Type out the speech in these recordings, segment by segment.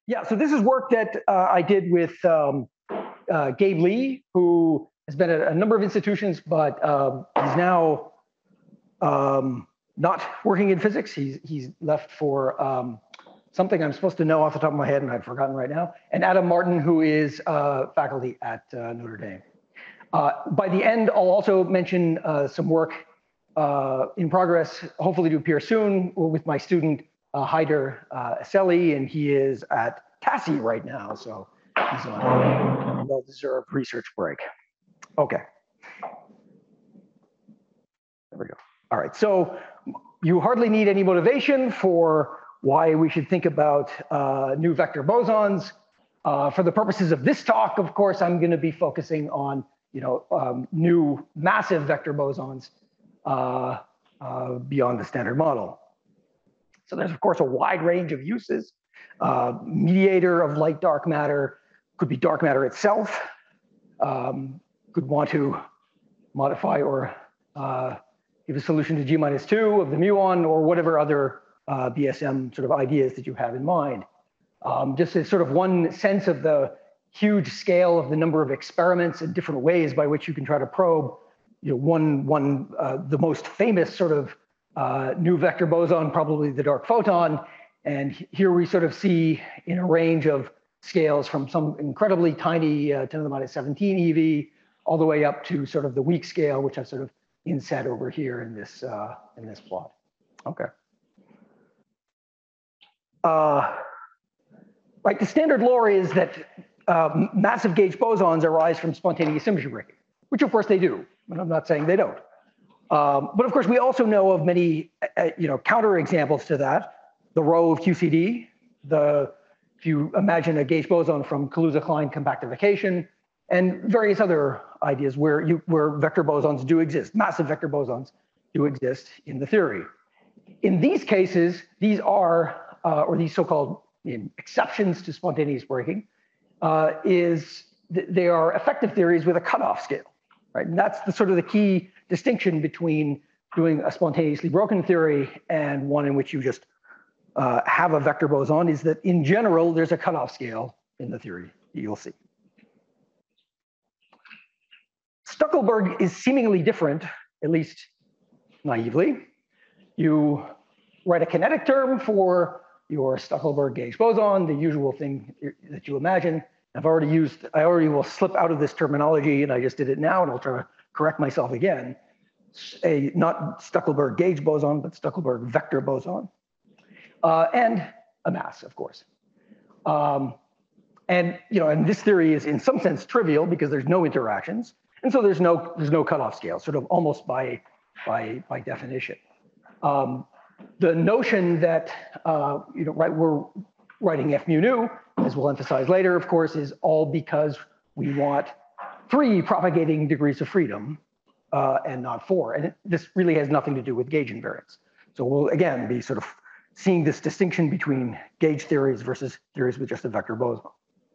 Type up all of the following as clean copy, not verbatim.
Yeah, so this is work that I did with Gabe Lee, who has been at a number of institutions, but he's now not working in physics. He's left for something I'm supposed to know off the top of my head, and I've forgotten right now. And Adam Martin, who is faculty at Notre Dame. By the end, I'll also mention some work in progress, hopefully to appear soon, with my student Haider Asseli, and he is at TASI right now, so he's on a well-deserved research break. Okay. There we go. All right, so you hardly need any motivation for why we should think about new vector bosons. For the purposes of this talk, of course, I'm going to be focusing on new massive vector bosons beyond the Standard Model. So there's, of course, a wide range of uses. Mediator of light-dark matter could be dark matter itself. Could want to modify or give a solution to G-2 of the muon, or whatever other BSM sort of ideas that you have in mind. Just as sort of one sense of the huge scale of the number of experiments and different ways by which you can try to probe, the most famous sort of new vector boson, probably the dark photon. And here we sort of see in a range of scales from some incredibly tiny 10 to the minus 17 EV all the way up to sort of the weak scale, which I've sort of inset over here in this plot. Okay. Right, the standard lore is that massive gauge bosons arise from spontaneous symmetry breaking, which of course they do, but I'm not saying they don't. But of course, we also know of many counterexamples to that. The rho of QCD, if you imagine a gauge boson from Kaluza-Klein compactification, and various other ideas where vector bosons do exist, massive vector bosons do exist in the theory. In these cases, these are, or these so-called exceptions to spontaneous breaking, they are effective theories with a cutoff scale, right? And that's the sort of the key distinction between doing a spontaneously broken theory and one in which you just have a vector boson, is that in general, there's a cutoff scale in the theory, you'll see. Stuckelberg is seemingly different, at least naively. You write a kinetic term for your Stuckelberg gauge boson, the usual thing that you imagine. I already will slip out of this terminology, and I just did it now, and I'll try to correct myself again. Not Stuckelberg gauge boson, but Stuckelberg vector boson. And a mass, of course. And this theory is in some sense trivial because there's no interactions. And so there's no cutoff scale, sort of almost by definition. The notion that we're writing F mu nu, as we'll emphasize later, of course, is all because we want 3 propagating degrees of freedom and not 4. And this really has nothing to do with gauge invariance. So we'll again be sort of seeing this distinction between gauge theories versus theories with just a vector boson.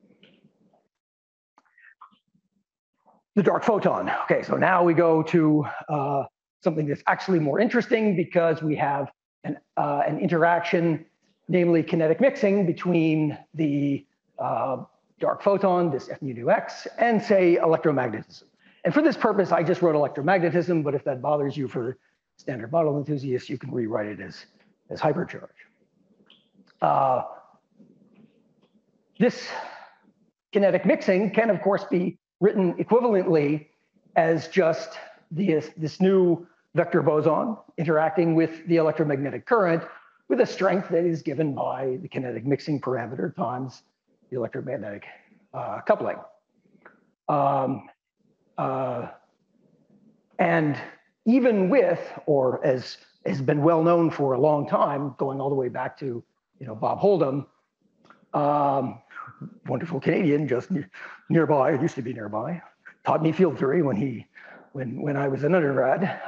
The dark photon. Okay, so now we go to something that's actually more interesting because we have an interaction, namely kinetic mixing between the dark photon, this F mu nu x, and say electromagnetism. And for this purpose, I just wrote electromagnetism, but if that bothers you for standard model enthusiasts, you can rewrite it as hypercharge. This kinetic mixing can, of course, be written equivalently as just this new vector boson interacting with the electromagnetic current with a strength that is given by the kinetic mixing parameter times the electromagnetic coupling. And even with, or as has been well known for a long time, going all the way back to Bob Holdham, wonderful Canadian just nearby, it used to be nearby, taught me field theory when I was an undergrad.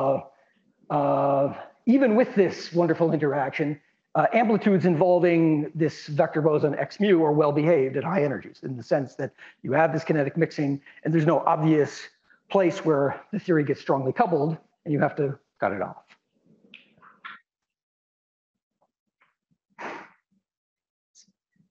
Even with this wonderful interaction, amplitudes involving this vector boson x mu are well behaved at high energies, in the sense that you have this kinetic mixing and there's no obvious place where the theory gets strongly coupled and you have to cut it off.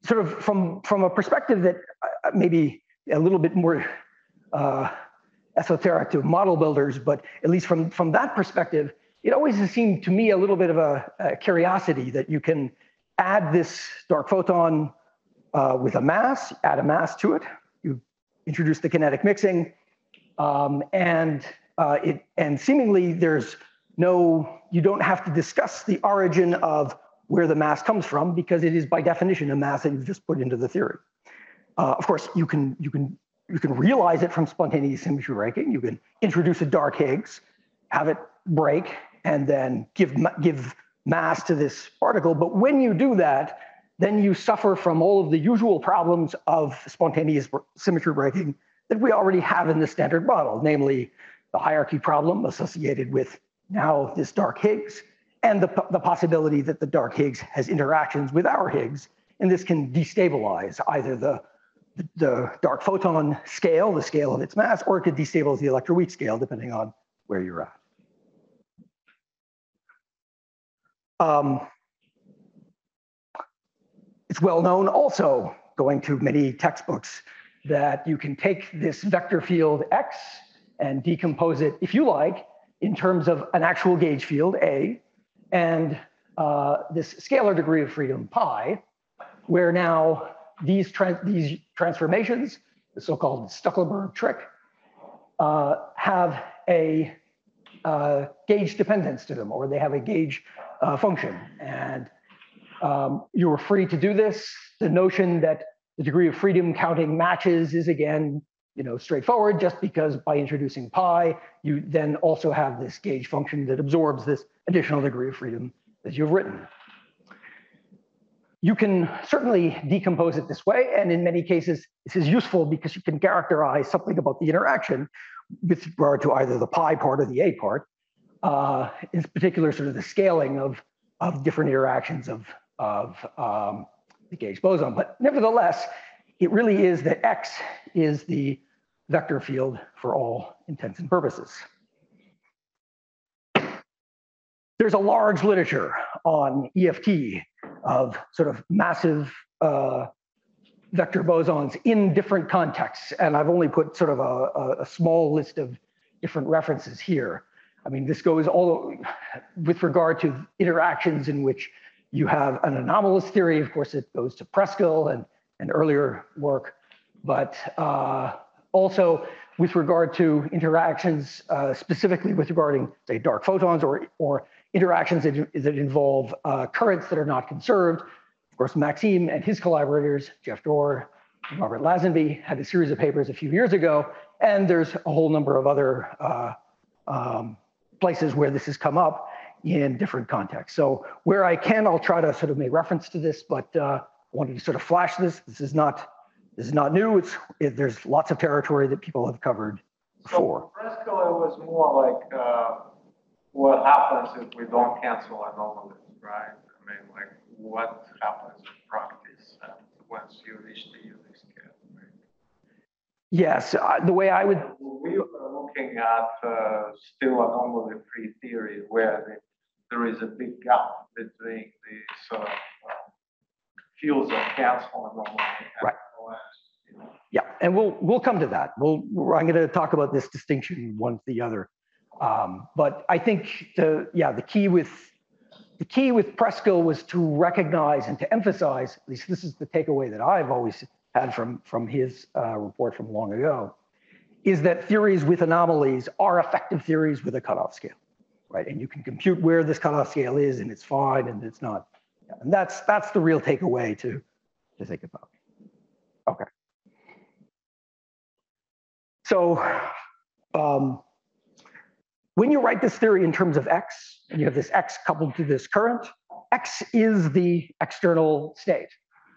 sort of from a perspective that maybe a little bit more esoteric to model builders, but at least from that perspective, it always has seemed to me a little bit of a curiosity that you can add this dark photon with a mass, add a mass to it, you introduce the kinetic mixing, and seemingly you don't have to discuss the origin of where the mass comes from, because it is by definition a mass that you've just put into the theory. Of course, you can realize it from spontaneous symmetry breaking. You can introduce a dark Higgs, have it break, and then give mass to this particle. But when you do that, then you suffer from all of the usual problems of spontaneous symmetry breaking that we already have in the standard model, namely the hierarchy problem associated with now this dark Higgs, and the possibility that the dark Higgs has interactions with our Higgs, and this can destabilize either the dark photon scale, the scale of its mass, or it could destabilize the electroweak scale, depending on where you're at. It's well known also, going to many textbooks, that you can take this vector field X and decompose it, if you like, in terms of an actual gauge field, A, and this scalar degree of freedom, pi, where now these transformations, the so-called Stuckleberg trick, have a gauge dependence to them, or they have a gauge function. And you are free to do this. The notion that the degree of freedom counting matches is, again, straightforward, just because by introducing pi, you then also have this gauge function that absorbs this additional degree of freedom that you've written. You can certainly decompose it this way, and in many cases, this is useful because you can characterize something about the interaction with regard to either the pi part or the A part, in particular, sort of the scaling of different interactions of the gauge boson. But nevertheless, it really is that X is the vector field for all intents and purposes. There's a large literature on EFT of sort of massive vector bosons in different contexts. And I've only put sort of a small list of different references here. I mean, this goes all with regard to interactions in which you have an anomalous theory. Of course, it goes to Preskill and earlier work, but also with regard to interactions, specifically with regarding, say, dark photons or interactions that involve currents that are not conserved. Of course, Maxime and his collaborators, Jeff Dorr and Robert Lazenby, had a series of papers a few years ago, and there's a whole number of other places where this has come up in different contexts. So where I can, I'll try to sort of make reference to this, but I wanted to sort of flash this. This is not new. There's lots of territory that people have covered before. So Preskill, it was more like what happens if we don't cancel anomalies, right? I mean, like what happens in practice once you reach the unit scale, right? Yes, the way I would. We are looking at still anomaly-free theory where there is a big gap between the sort of fields of cancel anomaly and right. OS. Yeah, and we'll come to that. I'm going to talk about this distinction one to the other. But I think the key with Preskill was to recognize and to emphasize, at least this is the takeaway that I've always had from his report from long ago, is that theories with anomalies are effective theories with a cutoff scale, right? And you can compute where this cutoff scale is, and it's fine, and it's not. And that's the real takeaway to think about. Okay. So when you write this theory in terms of X, and you have this X coupled to this current, X is the external state,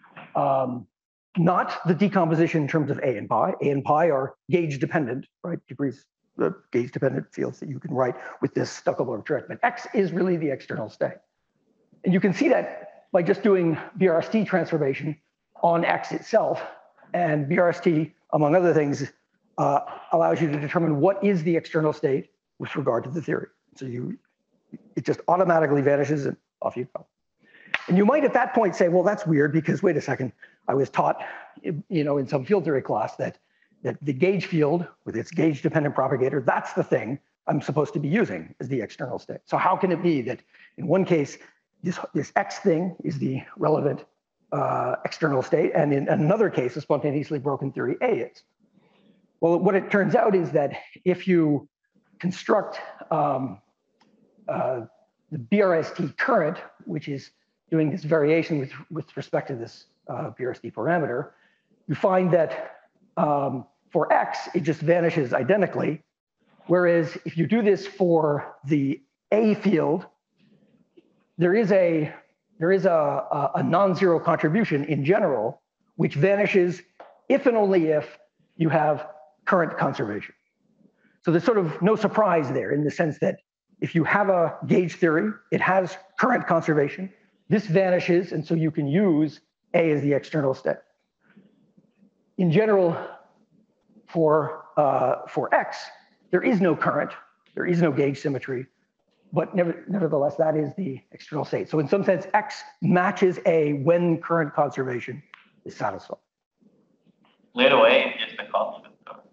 not the decomposition in terms of A and pi. A and pi are gauge dependent, right? Degrees, gauge dependent fields that you can write with this Stuckleberg trick. But X is really the external state. And you can see that by just doing BRST transformation on X itself. And BRST, among other things, allows you to determine what is the external state with regard to the theory. So it just automatically vanishes and off you go. And you might at that point say, well, that's weird because wait a second, I was taught, in some field theory class that the gauge field with its gauge dependent propagator, that's the thing I'm supposed to be using as the external state. So how can it be that in one case, this X thing is the relevant external state, and in another case, a spontaneously broken theory, A is? Well, what it turns out is that if you construct the BRST current, which is doing this variation with respect to this BRST parameter, you find that for X, it just vanishes identically. Whereas if you do this for the A field, there is a non-zero contribution in general, which vanishes if and only if you have current conservation. So there's sort of no surprise there in the sense that if you have a gauge theory, it has current conservation. This vanishes, and so you can use A as the external state. In general, for X, there is no current, there is no gauge symmetry, but nevertheless, that is the external state. So in some sense, X matches A when current conservation is satisfied. Little a is just the constant,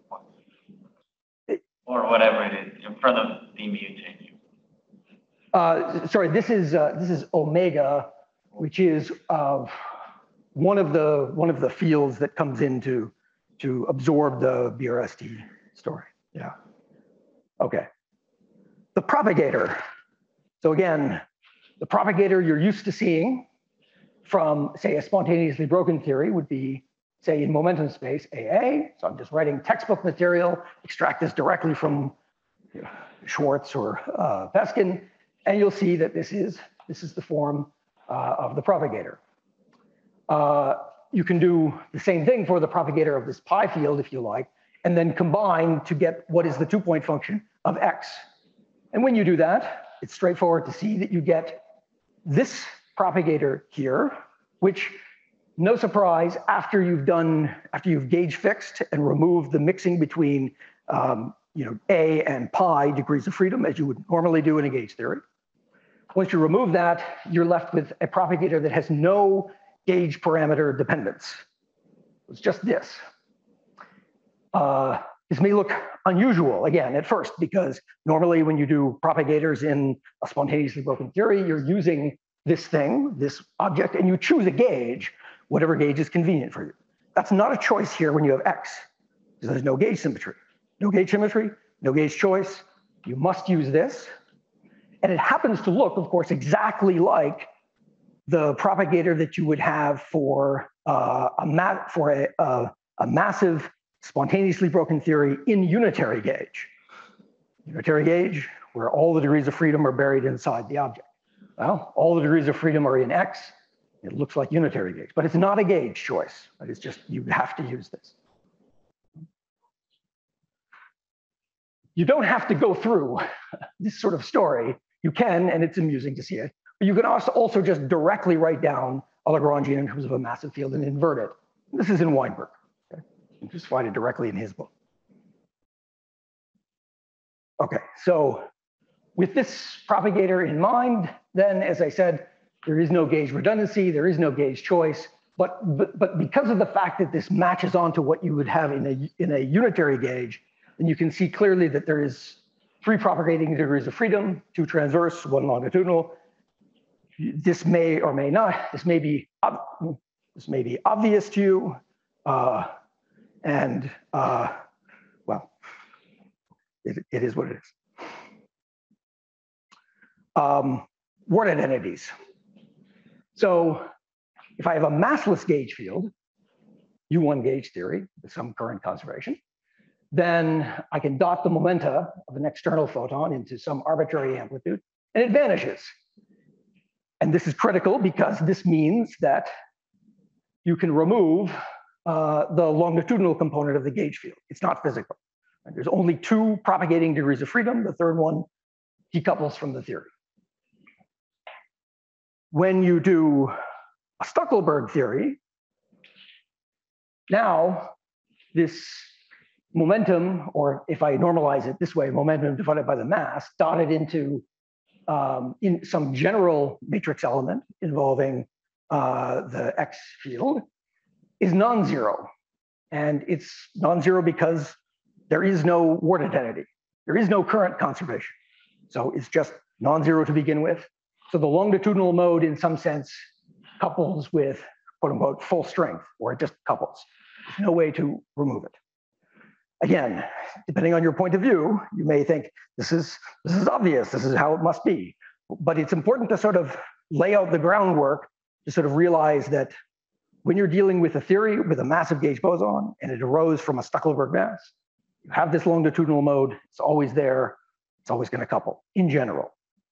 or whatever it is, in front of the mu change. Sorry, this is omega, which is one of the fields that comes in to absorb the BRST story. Yeah. Okay. The propagator. So again, the propagator you're used to seeing from, say, a spontaneously broken theory would be, say, in momentum space, AA. So I'm just writing textbook material, extract this directly from Schwartz or Peskin, and you'll see that this is the form of the propagator. You can do the same thing for the propagator of this pi field, if you like, and then combine to get what is the 2-point function of X. And when you do that, it's straightforward to see that you get this propagator here, which, no surprise, after you've gauge fixed and removed the mixing between A and pi degrees of freedom, as you would normally do in a gauge theory. Once you remove that, you're left with a propagator that has no gauge parameter dependence. It's just this. This may look unusual, again, at first, because normally when you do propagators in a spontaneously broken theory, you're using this thing, this object, and you choose a gauge, whatever gauge is convenient for you. That's not a choice here when you have X, because there's no gauge symmetry. No gauge symmetry, no gauge choice. You must use this. And it happens to look, of course, exactly like the propagator that you would have for a massive spontaneously broken theory in unitary gauge. Unitary gauge, where all the degrees of freedom are buried inside the object. Well, all the degrees of freedom are in X. It looks like unitary gauge, but it's not a gauge choice. It's just, you have to use this. You don't have to go through this sort of story. You can, and it's amusing to see it. But you can also just directly write down a Lagrangian in terms of a massive field and invert it. This is in Weinberg. Okay? You just find it directly in his book. Okay, so with this propagator in mind, then, as I said, there is no gauge redundancy, there is no gauge choice, but because of the fact that this matches onto what you would have in a unitary gauge, then you can see clearly that there is 3 propagating degrees of freedom, 2 transverse, 1 longitudinal. This may or may not, this may be obvious to you, well, it is what it is. Word identities. So if I have a massless gauge field, U1 gauge theory with some current conservation, then I can dot the momenta of an external photon into some arbitrary amplitude, and it vanishes. And this is critical because this means that you can remove the longitudinal component of the gauge field. It's not physical. There's only 2 propagating degrees of freedom. The third one decouples from the theory. When you do a Stuckelberg theory, now this momentum, or if I normalize it this way, momentum divided by the mass, dotted into in some general matrix element involving the X field is non-zero. And it's non-zero because there is no Ward identity. There is no current conservation. So it's just non-zero to begin with. So the longitudinal mode, in some sense, couples with quote unquote full strength, or it just couples. There's no way to remove it. Again, depending on your point of view, you may think this is obvious, this is how it must be. But it's important to sort of lay out the groundwork to sort of realize that when you're dealing with a theory with a massive gauge boson and it arose from a Stuckelberg mass, you have this longitudinal mode, it's always there, it's always going to couple in general.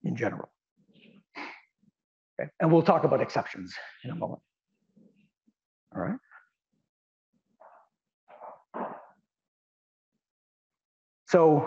Okay. And we'll talk about exceptions in a moment. All right. So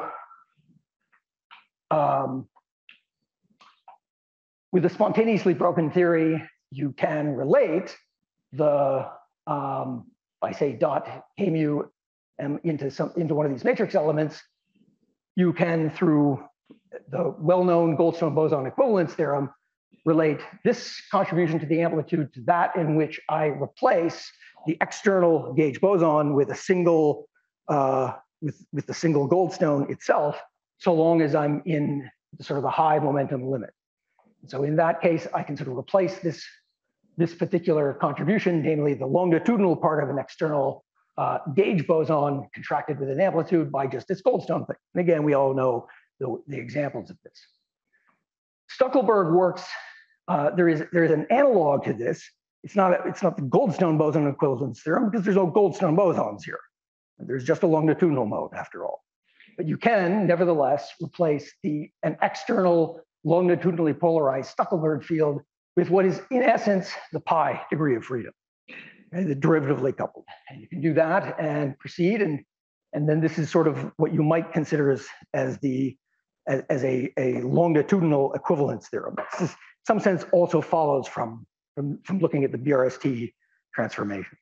with the spontaneously broken theory, you can relate the, I say dot k mu into one of these matrix elements. You can, through the well-known Goldstone boson equivalence theorem, relate this contribution to the amplitude to that in which I replace the external gauge boson with a single with the single Goldstone itself, so long as I'm in sort of the high momentum limit. So in that case, I can sort of replace this particular contribution, namely the longitudinal part of an external gauge boson contracted with an amplitude, by just this Goldstone thing. And again, we all know the examples of this. Stuckelberg works. There is an analog to this. It's not the Goldstone boson equivalence theorem because there's no Goldstone bosons here. There's just a longitudinal mode after all. But you can nevertheless replace an external longitudinally polarized Stuckelberg field with what is in essence the pi degree of freedom, okay, the derivatively coupled. And you can do that and proceed, and then this is sort of what you might consider as a longitudinal equivalence theorem. This is, in some sense, also follows from looking at the BRST transformations.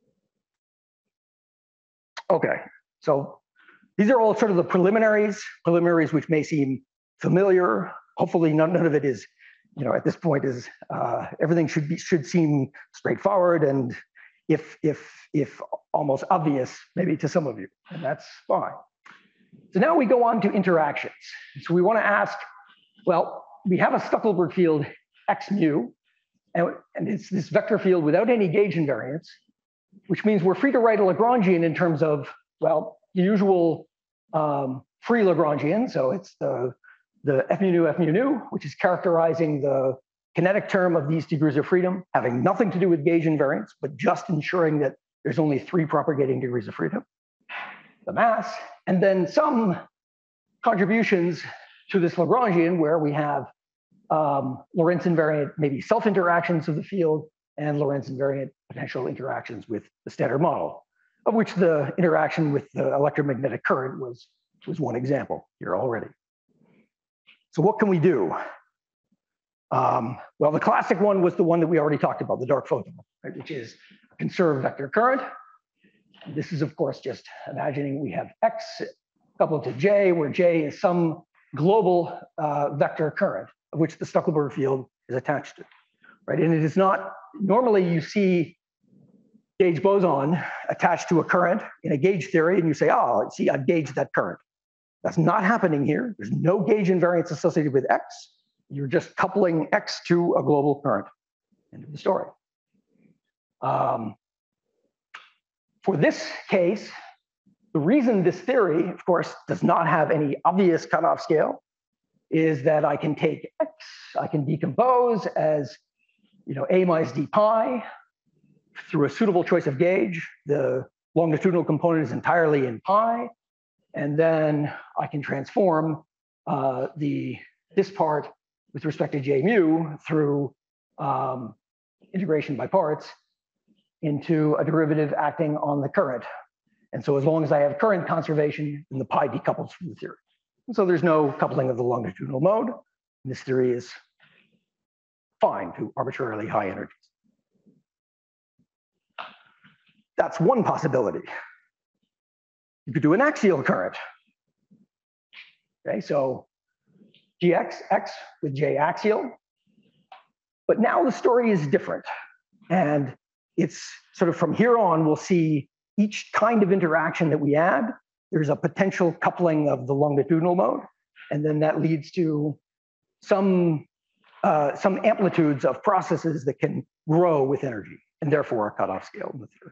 Okay, so these are all sort of the preliminaries which may seem familiar. Hopefully none of it is, at this point is, everything should seem straightforward and if almost obvious, maybe to some of you, and that's fine. So now we go on to interactions. So we want to ask, well, we have a Stuckelberg field x mu, and it's this vector field without any gauge invariance, which means we're free to write a Lagrangian in terms of, well, the usual free Lagrangian. So it's the f mu nu, which is characterizing the kinetic term of these degrees of freedom, having nothing to do with gauge invariance, but just ensuring that there's only 3 propagating degrees of freedom, the mass, and then some contributions to this Lagrangian where we have Lorentz invariant, maybe self-interactions of the field, and Lorentz invariant potential interactions with the standard model, of which the interaction with the electromagnetic current was one example here already. So what can we do? Well, the classic one was the one that we already talked about, the dark photon, right, which is a conserved vector current. This is, of course, just imagining we have X coupled to J, where J is some global vector current, of which the Stuckelberg field is attached to, right? And it is not, normally you see gauge boson attached to a current in a gauge theory, and you say, oh, see, I've gauged that current. That's not happening here. There's no gauge invariance associated with X. You're just coupling X to a global current. End of the story. For this case, the reason this theory, of course, does not have any obvious cutoff scale is that I can take X, I can decompose as A minus d pi through a suitable choice of gauge. The longitudinal component is entirely in pi. And then I can transform this part with respect to J mu through integration by parts into a derivative acting on the current. And so as long as I have current conservation, then the pi decouples from the theory. And so there's no coupling of the longitudinal mode. And this theory is fine to arbitrarily high energies. That's one possibility. You could do an axial current. Okay, so GX with J axial. But now the story is different. And it's sort of from here on, we'll see each kind of interaction that we add, there's a potential coupling of the longitudinal mode. And then that leads to some amplitudes of processes that can grow with energy, and therefore a cutoff scale in the theory.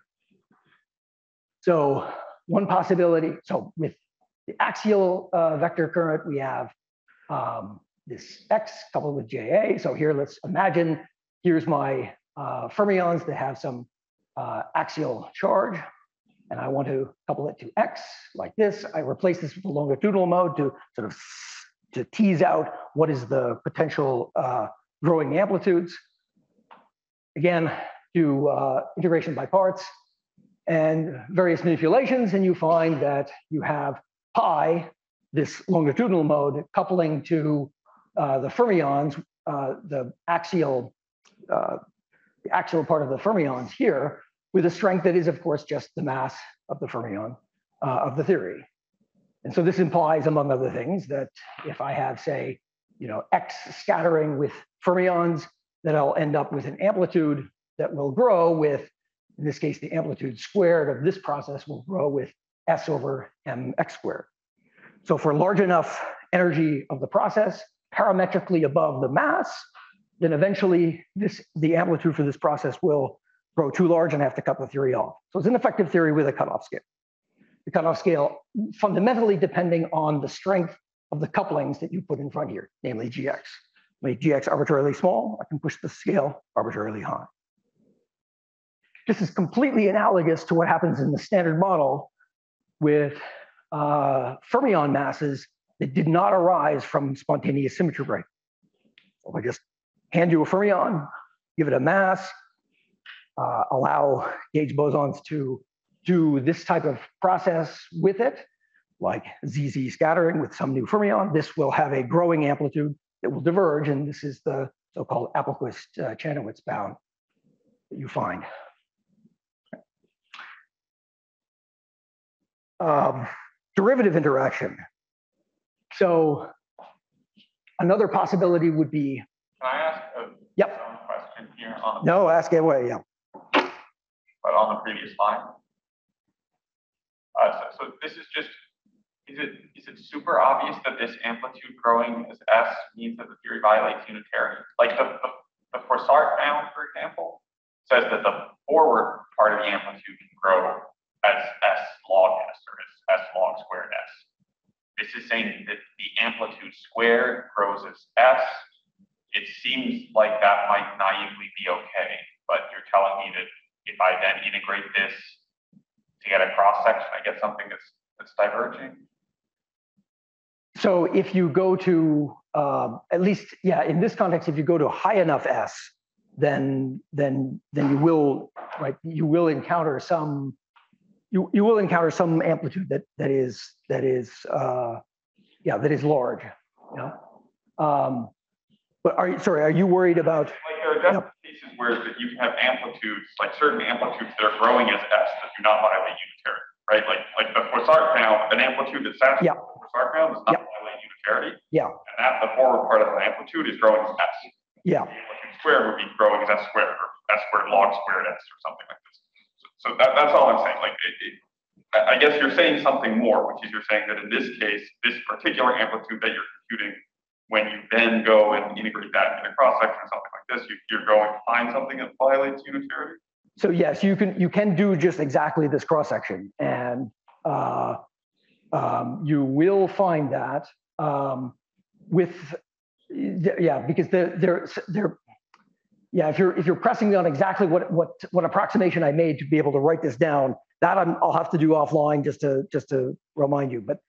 So one possibility, so with the axial vector current, we have this X coupled with JA. So here, let's imagine, here's my fermions that have some axial charge, and I want to couple it to X like this. I replace this with the longitudinal mode to sort of to tease out what is the potential growing amplitudes. Again, do integration by parts and various manipulations, and you find that you have pi, this longitudinal mode, coupling to the fermions, the axial part of the fermions here, with a strength that is, of course, just the mass of the fermion of the theory. And so this implies, among other things, that if I have, say, X scattering with fermions, that I'll end up with an amplitude that will grow with, in this case, the amplitude squared of this process will grow with S over mx squared. So for large enough energy of the process, parametrically above the mass, then eventually the amplitude for this process will grow too large and have to cut the theory off. So it's an effective theory with a cutoff scale. The cutoff scale fundamentally depending on the strength of the couplings that you put in front here, namely GX. Make GX arbitrarily small, I can push the scale arbitrarily high. This is completely analogous to what happens in the standard model with fermion masses that did not arise from spontaneous symmetry break. So if I just hand you a fermion, give it a mass, allow gauge bosons to do this type of process with it, like ZZ scattering with some new fermion, this will have a growing amplitude that will diverge, and this is the so-called Appelquist-Chanowitz bound that you find. Derivative interaction. So another possibility would be. Can I ask a question here on? No, ask it away. Yeah. But on the previous slide. So this is just. Is it super obvious that this amplitude growing as S means that the theory violates unitarity? Like the Froissart bound, for example, says that the forward part of the amplitude can grow as S log S or as S log squared S. This is saying that the amplitude squared grows as S. It seems like that might naively be okay, but you're telling me that if I then integrate this to get a cross section, I get something that's diverging. So if you go to at least, in this context, if you go to high enough S, then you will, right? You will encounter some. You will encounter some amplitude that is large. Yeah. But are you worried about? Like there are definitely cases where you can have amplitudes, like certain amplitudes that are growing as S that do not violate unitarity, right? Like the Froissart bound, an amplitude that's satisfied with the Froissart bound does not violate unitarity. Yeah. And that the forward part of the amplitude is growing as S. Yeah. The amplitude squared would be growing as S squared or S squared log squared S or something like this. So that's all I'm saying. Like I guess you're saying something more, which is you're saying that in this case, this particular amplitude that you're computing, when you then go and integrate that in a cross section or something like this, you're going to find something that violates unitarity. So yes, you can do just exactly this cross section, and you will find that because if you're pressing on exactly what approximation I made to be able to write this down, that I'll have to do offline just to remind you. But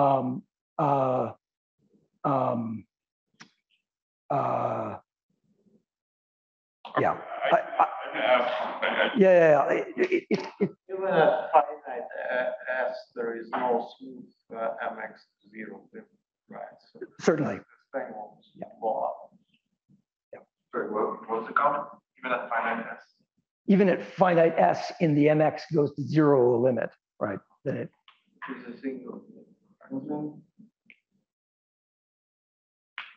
Even at finite S, there is no smooth mx0, right? So certainly. This thing will blow up. Sorry, what was the comment? Even at finite S? Even at finite S in the mx goes to zero limit, right? Then it is a single.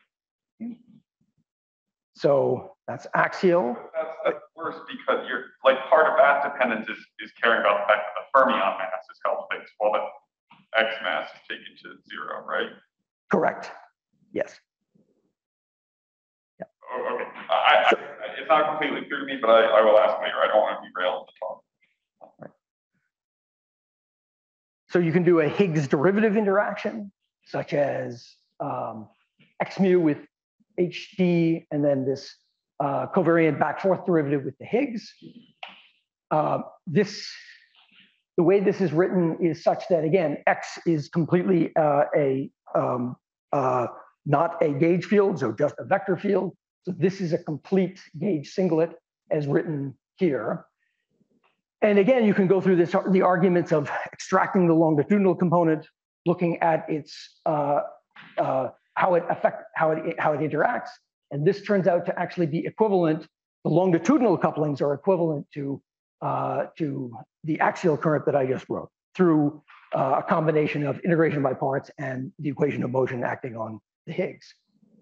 So that's axial. That's worse because you're like part of that dependence is caring about the fact that the fermion mass is held fixed while the X mass is taken to 0, right? Correct. Yes. Yeah. Oh, okay. It's not completely clear to me, but I will ask later. I don't want to derail the talk. Right. So you can do a Higgs derivative interaction, such as x mu with HD, and then this covariant back-forth derivative with the Higgs. The way this is written is such that, again, X is completely not a gauge field, so just a vector field. So this is a complete gauge singlet as written here. And again, you can go through the arguments of extracting the longitudinal component, looking at its how it interacts, and this turns out to actually be equivalent. The longitudinal couplings are equivalent to the axial current that I just wrote through a combination of integration by parts and the equation of motion acting on the Higgs.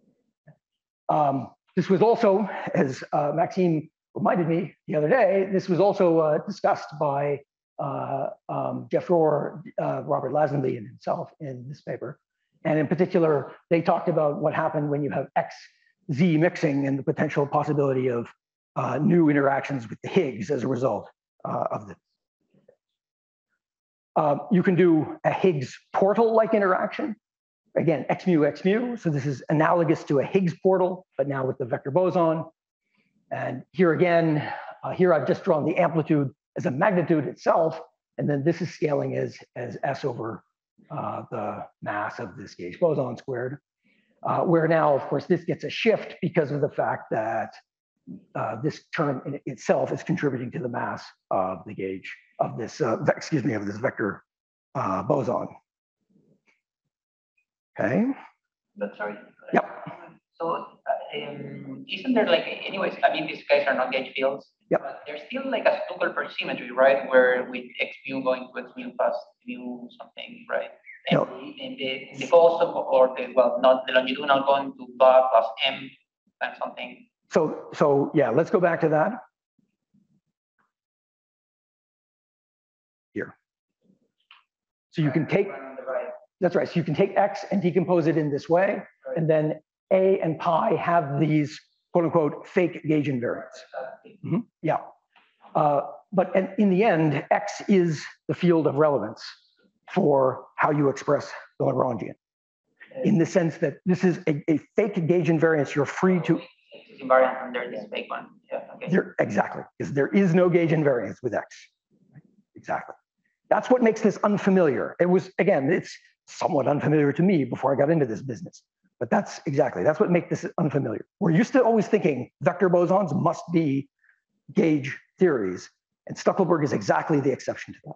This was also, as Maxime reminded me the other day, this was also discussed by Jeff Rohr, Robert Lazenby, and himself in this paper. And in particular, they talked about what happened when you have X-Z mixing and the potential possibility of new interactions with the Higgs as a result of this. You can do a Higgs portal-like interaction. Again, x mu. So this is analogous to a Higgs portal, but now with the vector boson. And here again, here I've just drawn the amplitude as a magnitude itself, and then this is scaling as S over the mass of this gauge boson squared. Where now, of course, this gets a shift because of the fact that this term in itself is contributing to the mass of the gauge of this, of this vector boson. Okay. But sorry. Yep. So isn't there like, anyways, I mean, these guys are not gauge fields, yep. But there's still like a Stuckelberg symmetry, right? Where with x mu going to x mu plus mu something, right? And no. the boson or the, well, not the longitudinal going to blah plus m and something. So yeah, let's go back to that. Here. So you can take, that's right. So you can take X and decompose it in this way, right. And then A and pi have these quote unquote fake gauge invariants. Mm-hmm. Yeah. But in the end, X is the field of relevance for how you express the Lagrangian, in the sense that this is a fake gauge invariance. You're free to invariant and there's this fake one. Yeah, okay. Exactly, because there is no gauge invariance with X. Exactly. That's what makes this unfamiliar. It was, again, it's somewhat unfamiliar to me before I got into this business. But that's what makes this unfamiliar. We're used to always thinking vector bosons must be gauge theories, and Stuckelberg is exactly the exception to that.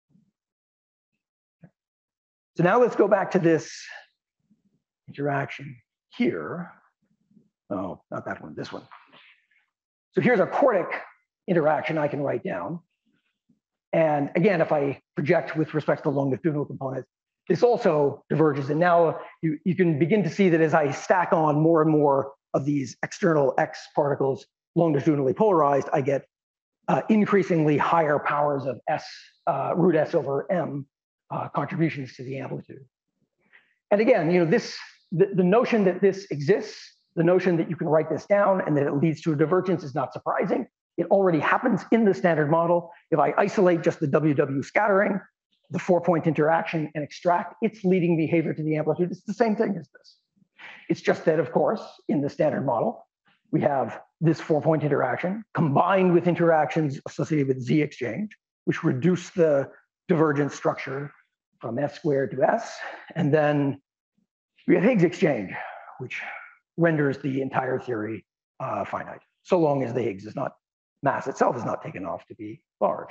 So now let's go back to this interaction here. Oh, not that one, this one. So here's a quartic interaction I can write down. And again, if I project with respect to the longitudinal component, this also diverges. And now you can begin to see that as I stack on more and more of these external X particles longitudinally polarized, I get increasingly higher powers of S, root S over M contributions to the amplitude. And again, the notion that this exists, the notion that you can write this down and that it leads to a divergence is not surprising. It already happens in the standard model. If I isolate just the WW scattering, the 4-point interaction, and extract its leading behavior to the amplitude, it's the same thing as this. It's just that, of course, in the standard model, we have this 4-point interaction combined with interactions associated with Z exchange, which reduce the divergence structure from S squared to S. And then we have Higgs exchange, which renders the entire theory finite, so long as the Higgs is not, mass itself is not taken off to be large.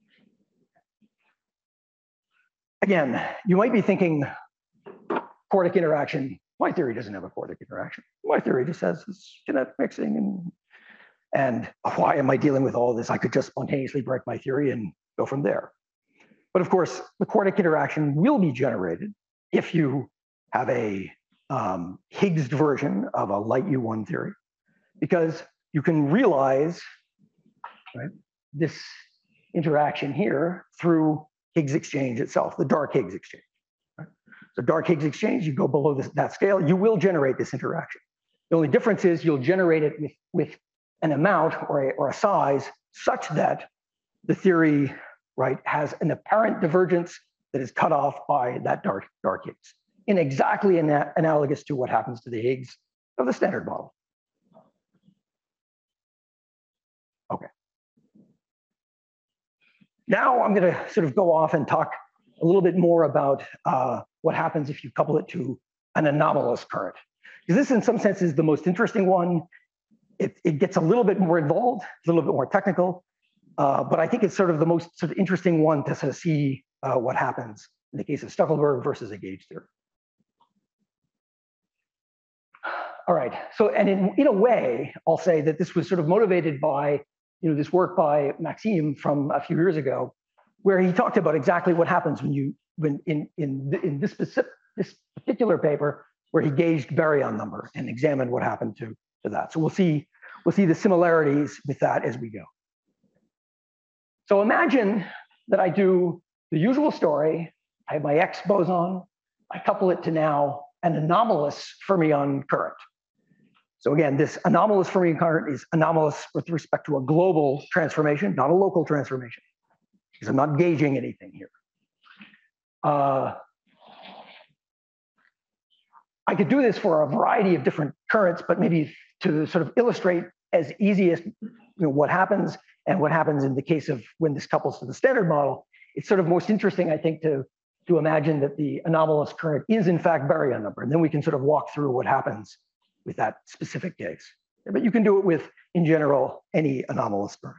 Again, you might be thinking quartic interaction. My theory doesn't have a quartic interaction. My theory just has this kinetic mixing, and why am I dealing with all this? I could just spontaneously break my theory and go from there. But of course, the quartic interaction will be generated if you have a Higgs version of a light U1 theory. because you can realize, right, this interaction here through Higgs exchange itself, the dark Higgs exchange. Right? So dark Higgs exchange, you go below that scale, you will generate this interaction. The only difference is you'll generate it with an amount or a size such that the theory, right, has an apparent divergence that is cut off by that dark Higgs, in exactly analogous to what happens to the Higgs of the Standard Model. Okay. Now I'm going to sort of go off and talk a little bit more about what happens if you couple it to an anomalous current. Because this, in some sense, is the most interesting one. It gets a little bit more involved, a little bit more technical, but I think it's sort of the most sort of interesting one to sort of see what happens in the case of Stuckelberg versus a gauge theory. All right, so and in a way, I'll say that this was sort of motivated by this work by Maxime from a few years ago, where he talked about exactly what happens when in this particular paper where he gauged baryon number and examined what happened to that. So we'll see the similarities with that as we go. So imagine that I do the usual story. I have my X boson. I couple it to now an anomalous fermion current. So again, this anomalous fermion current is anomalous with respect to a global transformation, not a local transformation, because I'm not gauging anything here. I could do this for a variety of different currents, but maybe to sort of illustrate as easy as what happens and what happens in the case of when this couples to the Standard Model, it's sort of most interesting, I think, to imagine that the anomalous current is in fact baryon number, and then we can sort of walk through what happens with that specific case. But you can do it with, in general, any anomalous current.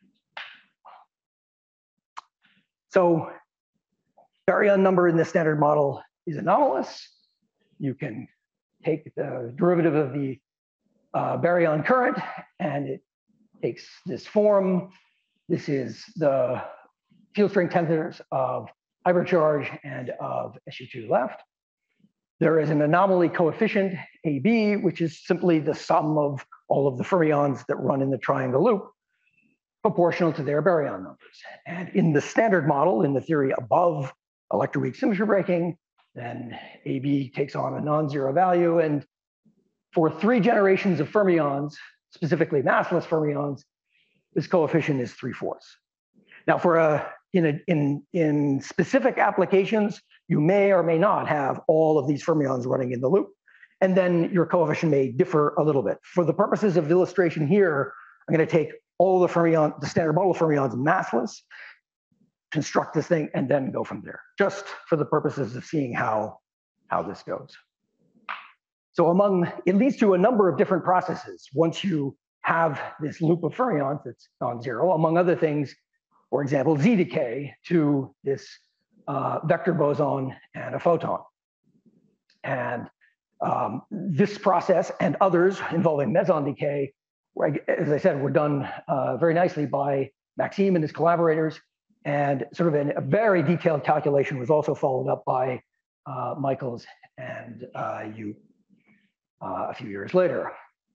So baryon number in the Standard Model is anomalous. You can take the derivative of the baryon current, and it takes this form. This is the field strength tensors of hypercharge and of SU2 left. There is an anomaly coefficient, AB, which is simply the sum of all of the fermions that run in the triangle loop, proportional to their baryon numbers. And in the Standard Model, in the theory above electroweak symmetry breaking, then AB takes on a non-zero value. And for 3 generations of fermions, specifically massless fermions, this coefficient is 3/4. Now, for in specific applications, you may or may not have all of these fermions running in the loop, and then your coefficient may differ a little bit. For the purposes of illustration here, I'm going to take all the Standard Model fermions massless, construct this thing, and then go from there, just for the purposes of seeing how this goes. So it leads to a number of different processes once you have this loop of fermions that's non-zero, among other things, for example, Z decay to this vector boson and a photon. And this process and others involving meson decay, as I said, were done very nicely by Maxime and his collaborators. And sort of a very detailed calculation was also followed up by Michaels and Yu a few years later.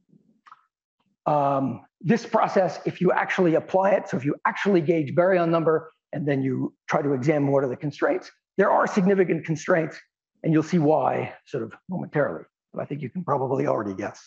This process, if you actually apply it, so if you actually gauge baryon number and then you try to examine what are the constraints, there are significant constraints, and you'll see why sort of momentarily. But I think you can probably already guess.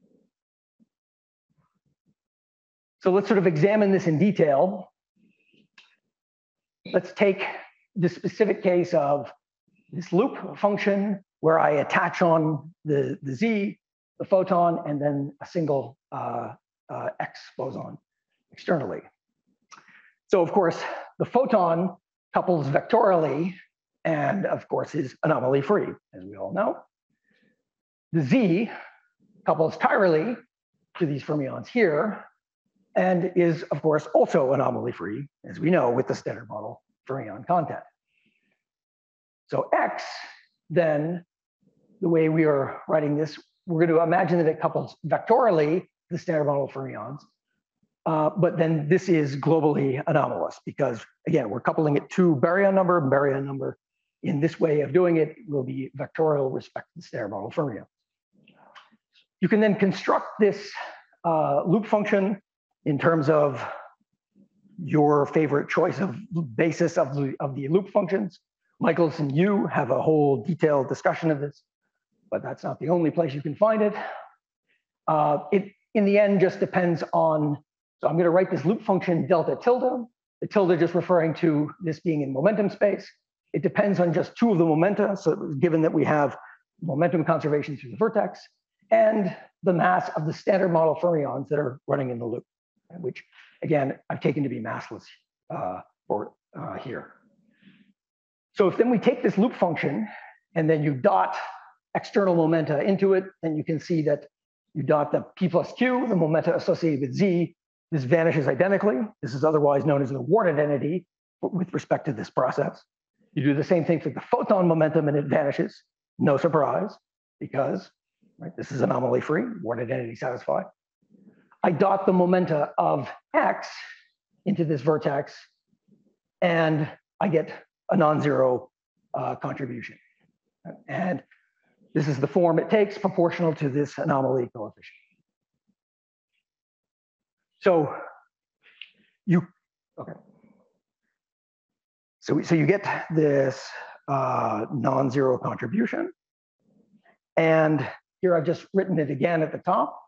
So let's sort of examine this in detail. Let's take the specific case of this loop function where I attach on the Z, the photon, and then a single X boson externally. So of course, the photon couples vectorially and of course is anomaly free, as we all know. The Z couples chirally to these fermions here and is of course also anomaly free, as we know, with the Standard Model fermion content. So X, then, the way we are writing this, we're going to imagine that it couples vectorially the Standard Model fermions, but then this is globally anomalous because, again, we're coupling it to baryon number. Baryon number in this way of doing it will be vectorial with respect to the Standard Model fermions. You can then construct this loop function in terms of your favorite choice of basis of the loop functions. Michaels and you have a whole detailed discussion of this, but that's not the only place you can find it. It, in the end, just depends on, so I'm going to write this loop function delta tilde, the tilde just referring to this being in momentum space. It depends on just two of the momenta, so given that we have momentum conservation through the vertex, and the mass of the standard model fermions that are running in the loop, which, again, I've taken to be massless here. So if then we take this loop function, and then you dot external momenta into it, then you can see that you dot the p plus q, the momenta associated with z. This vanishes identically. This is otherwise known as the Ward identity with respect to this process. You do the same thing for the photon momentum, and it vanishes. No surprise, because this is anomaly free, Ward identity satisfied. I dot the momenta of x into this vertex, and I get a non-zero contribution. And this is the form it takes proportional to this anomaly coefficient. So So you get this non-zero contribution. And here I've just written it again at the top.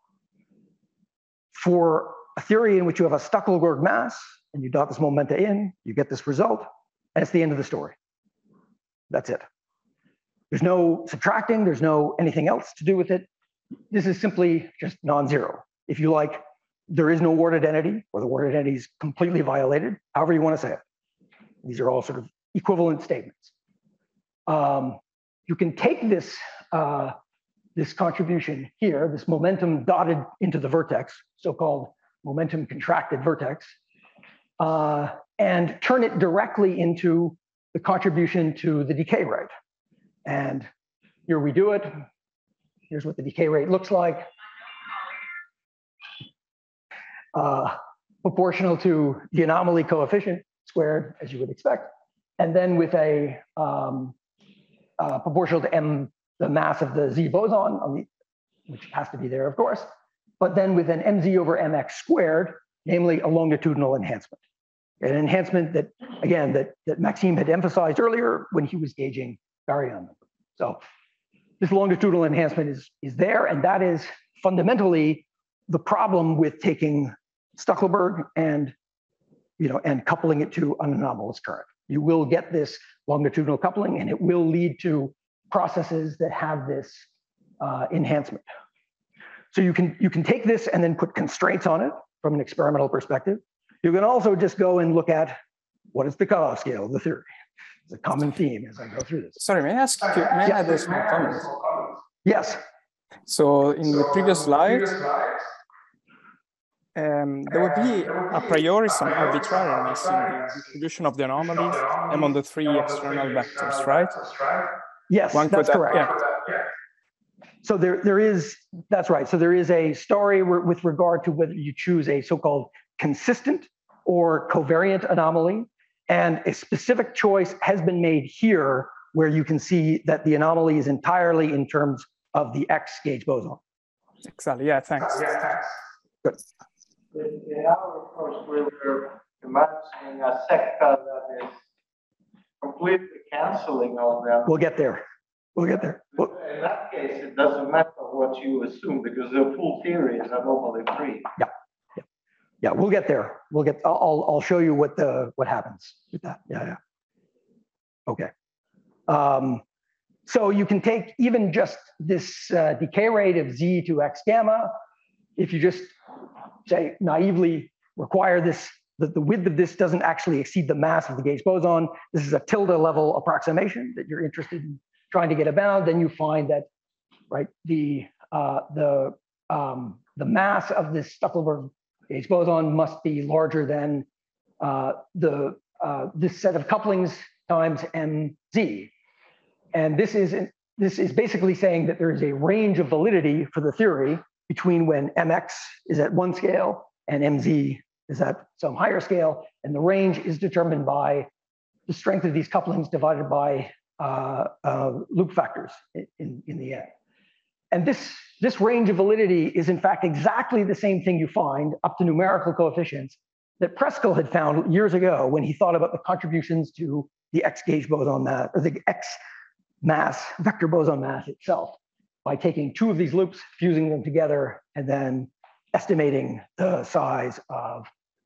For a theory in which you have a Stuckelberg mass, and you dot this momenta in, you get this result, and it's the end of the story. That's it. There's no subtracting, there's no anything else to do with it. This is simply just non-zero. If you like, there is no Ward identity, or the Ward identity is completely violated, however you want to say it. These are all sort of equivalent statements. You can take this, this contribution here, this momentum dotted into the vertex, so-called momentum contracted vertex, and turn it directly into the contribution to the decay rate. And here we do it. Here's what the decay rate looks like. Proportional to the anomaly coefficient squared, as you would expect. And then with a proportional to m, the mass of the Z boson, which has to be there, of course, but then with an mz over mx squared, namely a longitudinal enhancement. An enhancement that, again, that Maxime had emphasized earlier when he was gauging baryon number. So this longitudinal enhancement is there, and that is fundamentally the problem with taking Stuckelberg and coupling it to an anomalous current. You will get this longitudinal coupling, and it will lead to processes that have this enhancement. So you can take this and then put constraints on it from an experimental perspective. You can also just go and look at what is the cutoff scale of the theory. It's a common theme as I go through this. Sorry, may I ask you, may I add a small comment? Yes. So in the previous slide, there would be a priori some arbitrariness in the distribution of the anomalies among the three external vectors, right? Yes, that's correct. Yeah. So there is, that's right. So there is a story with regard to whether you choose a so-called consistent or covariant anomaly. And a specific choice has been made here where you can see that the anomaly is entirely in terms of the X gauge boson. Exactly, yeah, thanks. Good. In our approach, we're imagining a sector that is completely canceling all them. We'll get there. We'll get there. In that case, it doesn't matter what you assume because the full theory is anomaly free. Yeah. Yeah, we'll get there. We'll get. I'll show you what happens with that. Yeah. Okay. So you can take even just this decay rate of z to x gamma. If you just say naively require this, that the width of this doesn't actually exceed the mass of the gauge boson. This is a tilde level approximation that you're interested in trying to get about. Then you find that, right, the mass of this Stuckelberg gauge boson must be larger than this set of couplings times mz. And this is basically saying that there is a range of validity for the theory between when mx is at one scale and mz is at some higher scale. And the range is determined by the strength of these couplings divided by loop factors in the end. And this range of validity is in fact exactly the same thing you find up to numerical coefficients that Preskill had found years ago when he thought about the contributions to the X gauge boson mass, or the X mass, vector boson mass itself, by taking two of these loops, fusing them together, and then estimating the size of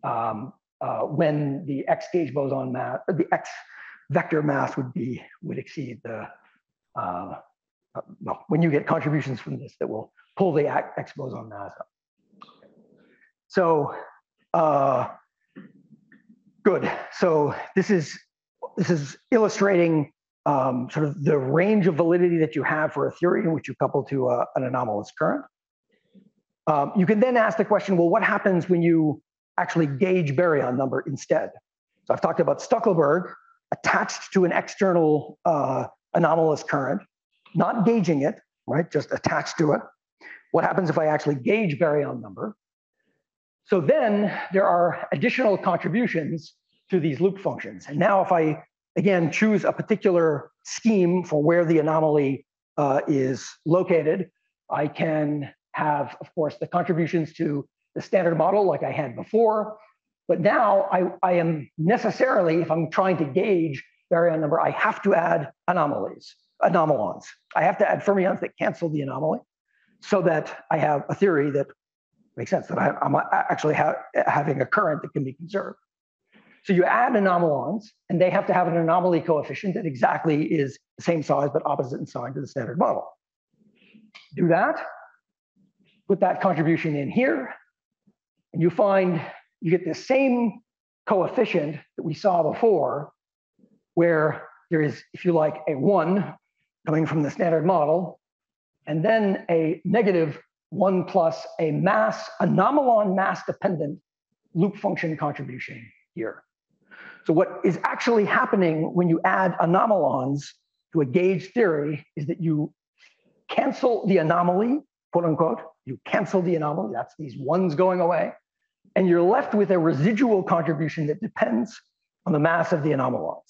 when the X gauge boson mass, or the X vector mass would exceed the, well, when you get contributions from this that will pull the X boson mass up. So, good. So this is illustrating sort of the range of validity that you have for a theory in which you couple to an anomalous current. You can then ask the question, well, what happens when you actually gauge baryon number instead? So I've talked about Stuckelberg attached to an external anomalous current, not gauging it, right? Just attached to it. What happens if I actually gauge baryon number? So then there are additional contributions to these loop functions. And now if I, again, choose a particular scheme for where the anomaly is located, I can have, of course, the contributions to the standard model like I had before. But now I am necessarily, if I'm trying to gauge baryon number, I have to add anomalons. I have to add fermions that cancel the anomaly so that I have a theory that makes sense, that I'm actually having a current that can be conserved. So you add anomalons, and they have to have an anomaly coefficient that exactly is the same size but opposite in sign to the standard model. Do that, put that contribution in here, and you find you get the same coefficient that we saw before, where there is, if you like, a 1 coming from the standard model, and then a negative 1 plus a anomalon mass-dependent loop function contribution here. So what is actually happening when you add anomalons to a gauge theory is that you cancel the anomaly, quote unquote. You cancel the anomaly, that's these ones going away, and you're left with a residual contribution that depends on the mass of the anomalons.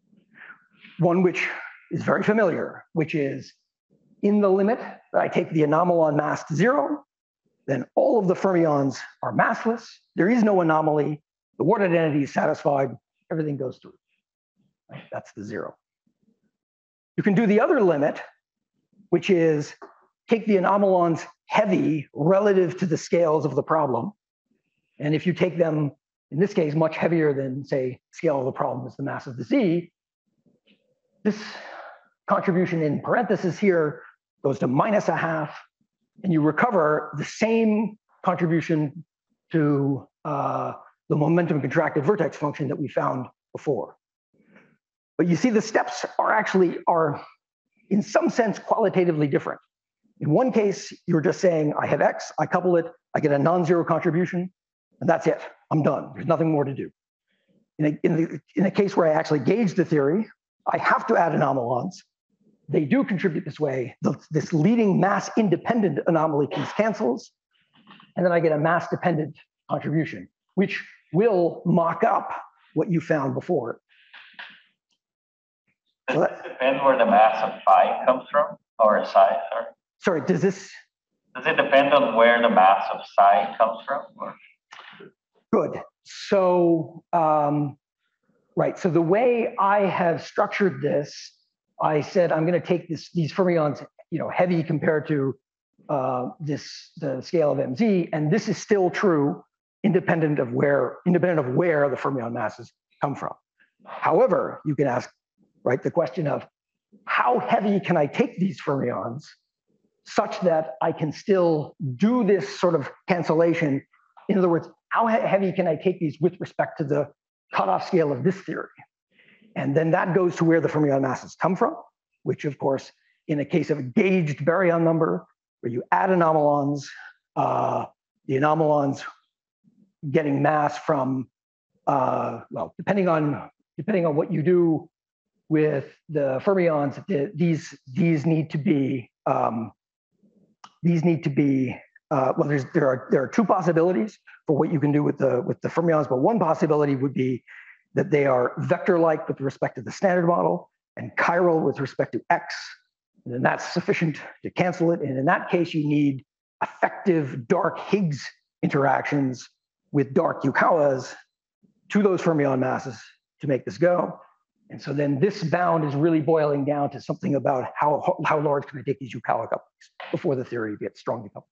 One which is very familiar, which is in the limit that I take the anomalon mass to 0, then all of the fermions are massless, there is no anomaly, the ward identity is satisfied, everything goes through. Right? That's the 0. You can do the other limit, which is take the anomalons heavy relative to the scales of the problem. And if you take them, in this case, much heavier than, say, scale of the problem is the mass of the Z, this contribution in parentheses here goes to -0.5, and you recover the same contribution to the momentum contracted vertex function that we found before. But you see the steps are in some sense qualitatively different. In one case, you're just saying, I have X, I couple it, I get a non-zero contribution, and that's it, I'm done, there's nothing more to do. In a case where I actually gauge the theory, I have to add anomalons. They do contribute this way. This leading mass-independent anomaly piece cancels, and then I get a mass-dependent contribution, which will mock up what you found before. Does it depend where the mass of phi comes from, or psi? Sorry, does it depend on where the mass of psi comes from? Or? Good. So, right. So the way I have structured this, I said I'm going to take these fermions, heavy compared to the scale of mz, and this is still true, independent of where the fermion masses come from. However, you can ask, right, the question of how heavy can I take these fermions such that I can still do this sort of cancellation? In other words, how heavy can I take these with respect to the cutoff scale of this theory? And then that goes to where the fermion masses come from, which of course, in a case of a gauged baryon number, where you add anomalons, the anomalons getting mass from, well, depending on what you do with the fermions, these need to be, well, there are two possibilities for what you can do with the fermions, but one possibility would be that they are vector-like with respect to the standard model and chiral with respect to X. And then that's sufficient to cancel it. And in that case, you need effective dark Higgs interactions with dark Yukawas to those fermion masses to make this go. And so then this bound is really boiling down to something about how large can I take these Yukawa couplings before the theory gets strongly coupled.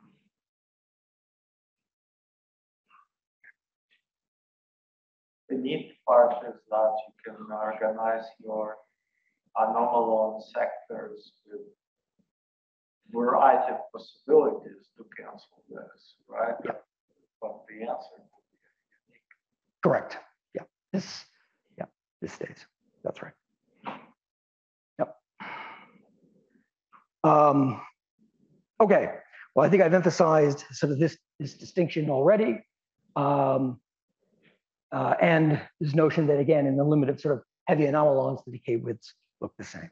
The neat part is that you can organize your anomalon sectors with variety of possibilities to cancel this, right? Yeah. But the answer will be unique. Correct. Yeah. This stays. That's right. Yep. Okay. Well, I think I've emphasized sort of this distinction already. And this notion that, again, in the limit of sort of heavy anomalons, the decay widths look the same.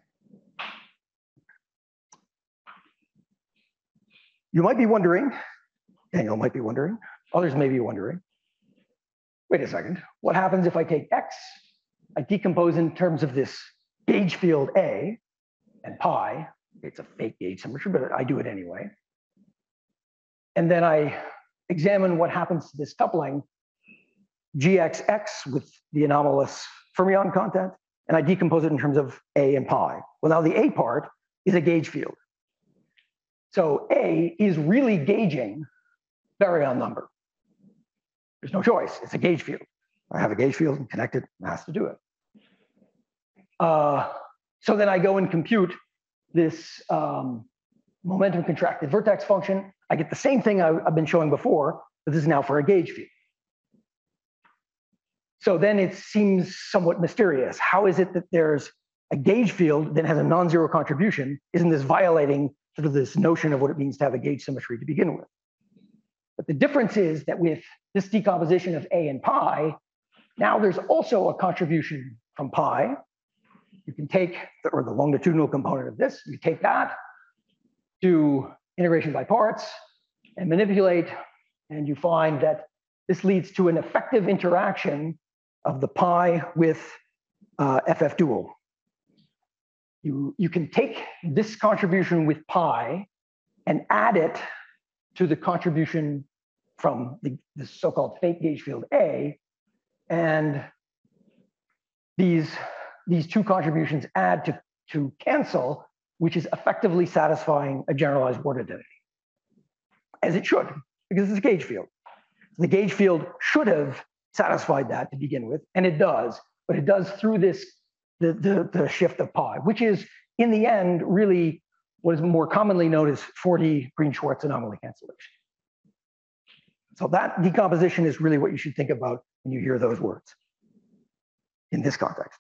You might be wondering, Daniel might be wondering, others may be wondering, wait a second, what happens if I take X, I decompose in terms of this gauge field A and pi, it's a fake gauge symmetry, but I do it anyway. And then I examine what happens to this coupling GXX with the anomalous fermion content, and I decompose it in terms of A and pi. Well, now the A part is a gauge field. So A is really gauging baryon number. There's no choice, it's a gauge field. I have a gauge field and connected, it has to do it. So then I go and compute this momentum contracted vertex function. I get the same thing I've been showing before, but this is now for a gauge field. So then it seems somewhat mysterious. How is it that there's a gauge field that has a non-zero contribution? Isn't this violating sort of this notion of what it means to have a gauge symmetry to begin with? But the difference is that with this decomposition of A and pi, now there's also a contribution from pi. You can take, the longitudinal component of this, you take that, do integration by parts, and manipulate, and you find that this leads to an effective interaction of the pi with FF dual. You can take this contribution with pi and add it to the contribution from the so-called fake gauge field A, and these two contributions add to cancel, which is effectively satisfying a generalized word identity, as it should, because it's a gauge field. The gauge field should have satisfied that to begin with, and it does, but it does through this, the shift of pi, which is in the end really what is more commonly known as 4D Green-Schwarz anomaly cancellation. So that decomposition is really what you should think about when you hear those words in this context.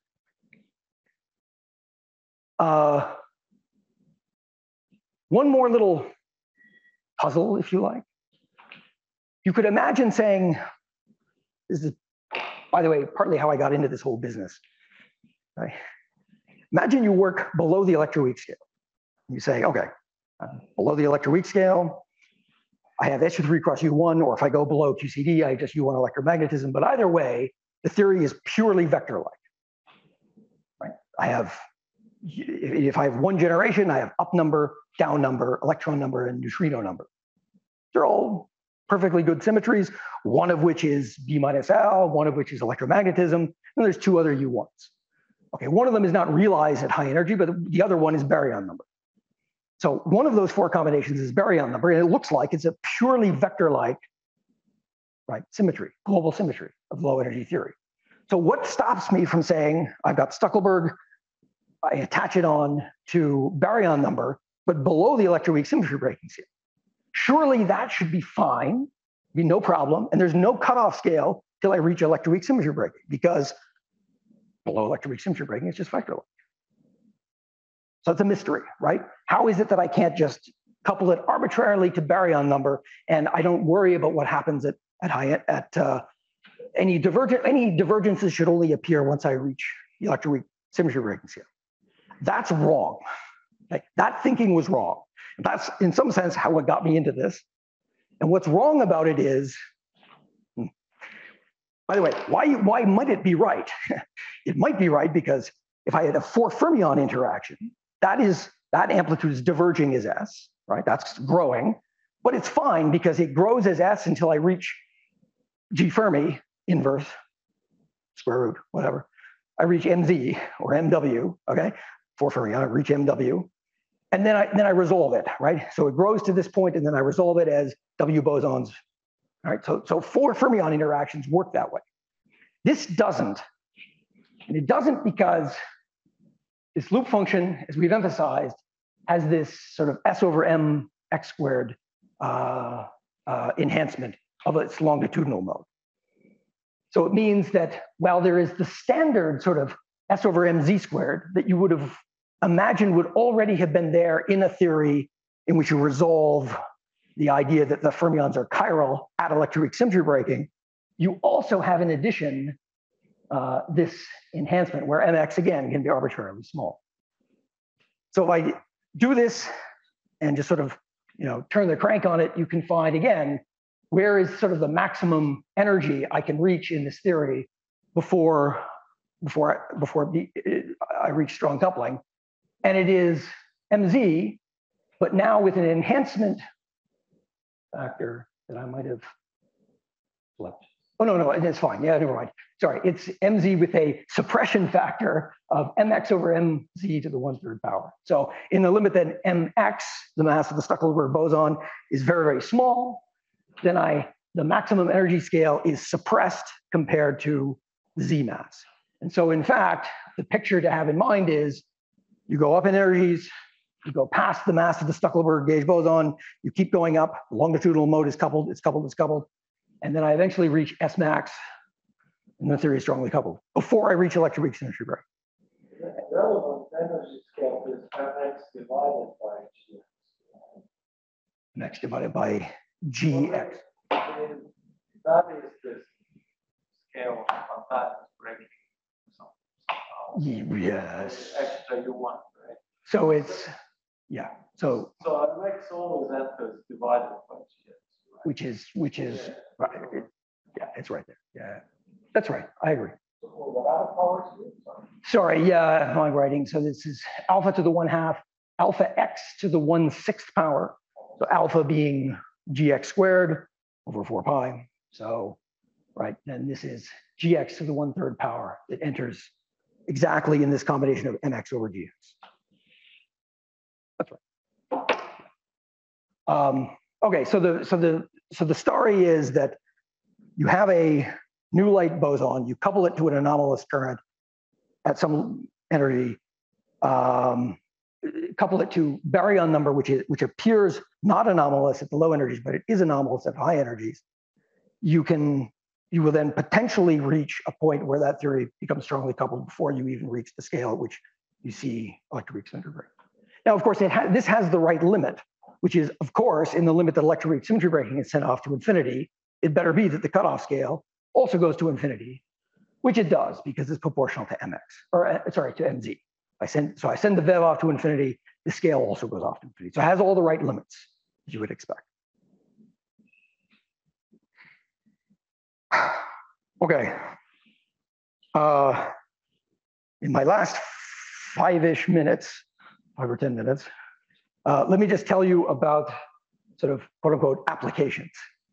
One more little puzzle, if you like. You could imagine saying, this is, by the way, partly how I got into this whole business. Right? Imagine you work below the electroweak scale. You say, okay, below the electroweak scale, I have SU3 cross U1, or if I go below QCD, I just U1 electromagnetism. But either way, the theory is purely vector-like. Right? If I have one generation, I have up number, down number, electron number, and neutrino number. They're all perfectly good symmetries, one of which is B minus L, one of which is electromagnetism, and there's two other U1s. Okay, one of them is not realized at high energy, but the other one is baryon number. So one of those four combinations is baryon number, and it looks like it's a purely vector-like, right, symmetry, global symmetry of low energy theory. So what stops me from saying, I've got Stuckelberg, I attach it on to baryon number, but below the electroweak symmetry breaking scale? Surely that should be fine, be no problem, and there's no cutoff scale till I reach electroweak symmetry breaking, because below electroweak symmetry breaking, it's just vector-like. So it's a mystery, right? How is it that I can't just couple it arbitrarily to baryon number, and I don't worry about what happens at any divergences should only appear once I reach the electroweak symmetry breaking scale? That's wrong. Okay? That thinking was wrong. That's, in some sense, how it got me into this. And what's wrong about it is, by the way, why might it be right? It might be right because if I had a four fermion interaction, that is that amplitude is diverging as S, right? That's growing, but it's fine because it grows as S until I reach G Fermi inverse, square root, whatever. I reach MZ or MW, okay? For Fermi, I reach MW. And then I resolve it, right? So it grows to this point and then I resolve it as W bosons. All right, so 4 fermion interactions work that way. This doesn't. And it doesn't because this loop function, as we've emphasized, has this sort of S over M x squared enhancement of its longitudinal mode. So it means that while there is the standard sort of S over mz squared that you would have imagined would already have been there in a theory in which you resolve the idea that the fermions are chiral at electroweak symmetry breaking, you also have in addition this enhancement where mx again can be arbitrarily small. So if I do this and just sort of turn the crank on it, you can find again where is sort of the maximum energy I can reach in this theory before I reach strong coupling, and it is mz, but now with an enhancement factor that I might have left. Oh, no, it's fine. Yeah, never mind. Sorry, it's mz with a suppression factor of mx over mz to the 1/3 power. So in the limit that mx, the mass of the Stuckelberg boson, is very, very small, then the maximum energy scale is suppressed compared to the z mass. And so in fact, the picture to have in mind is you go up in energies, you go past the mass of the Stuckelberg gauge boson, you keep going up, the longitudinal mode is coupled, it's coupled, it's coupled, and then I eventually reach S max, and the theory is strongly coupled, before I reach electroweak symmetry break. The relevant energy scale is mx divided by gx. Mx divided by gx. That is the scale of that breaking. Yes. Extra you want, right? So it's, yeah. So mx always enters divided by gx. Which is right. Yeah, it's right there. Yeah, that's right. I agree. Sorry, yeah, my writing. So this is alpha to the 1/2, alpha x to the 1/6 power. So alpha being gx squared over 4 pi. So, right, then this is gx to the 1/3 power that enters exactly in this combination of mx over gx. That's right. Okay, so the story is that you have a new light boson, you couple it to an anomalous current at some energy, couple it to baryon number, which appears not anomalous at the low energies, but it is anomalous at high energies. You will then potentially reach a point where that theory becomes strongly coupled before you even reach the scale at which you see electroweak symmetry break. Now, of course, this has the right limit, which is, of course, in the limit that electroweak symmetry breaking is sent off to infinity, it better be that the cutoff scale also goes to infinity, which it does because it's proportional to mx, or sorry, to mz. I send the VEV off to infinity, the scale also goes off to infinity. So it has all the right limits, as you would expect. Okay. In my last 5-ish minutes, 5 or 10 minutes, let me just tell you about sort of quote unquote applications.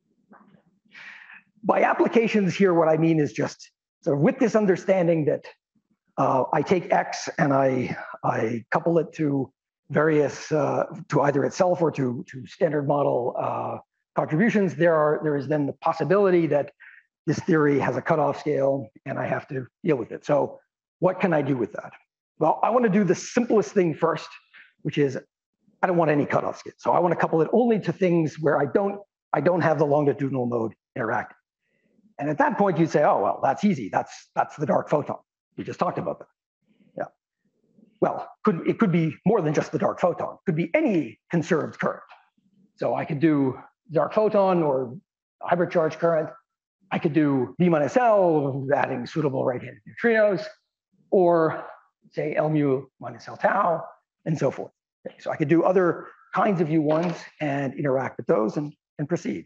By applications here, what I mean is just sort of with this understanding that I take X and I couple it to various, to either itself or to standard model contributions, there is then the possibility that this theory has a cutoff scale and I have to deal with it. So what can I do with that? Well, I want to do the simplest thing first, which is I don't want any cutoff scale. So I want to couple it only to things where I don't have the longitudinal mode interacting. And at that point, you'd say, oh, well, that's easy. That's the dark photon. We just talked about that. Yeah. Well, it could be more than just the dark photon. It could be any conserved current. So I could do dark photon or hybrid charge current. I could do B minus L, adding suitable right-handed neutrinos, or say L mu minus L tau, and so forth. Okay, so I could do other kinds of U1s and interact with those and proceed.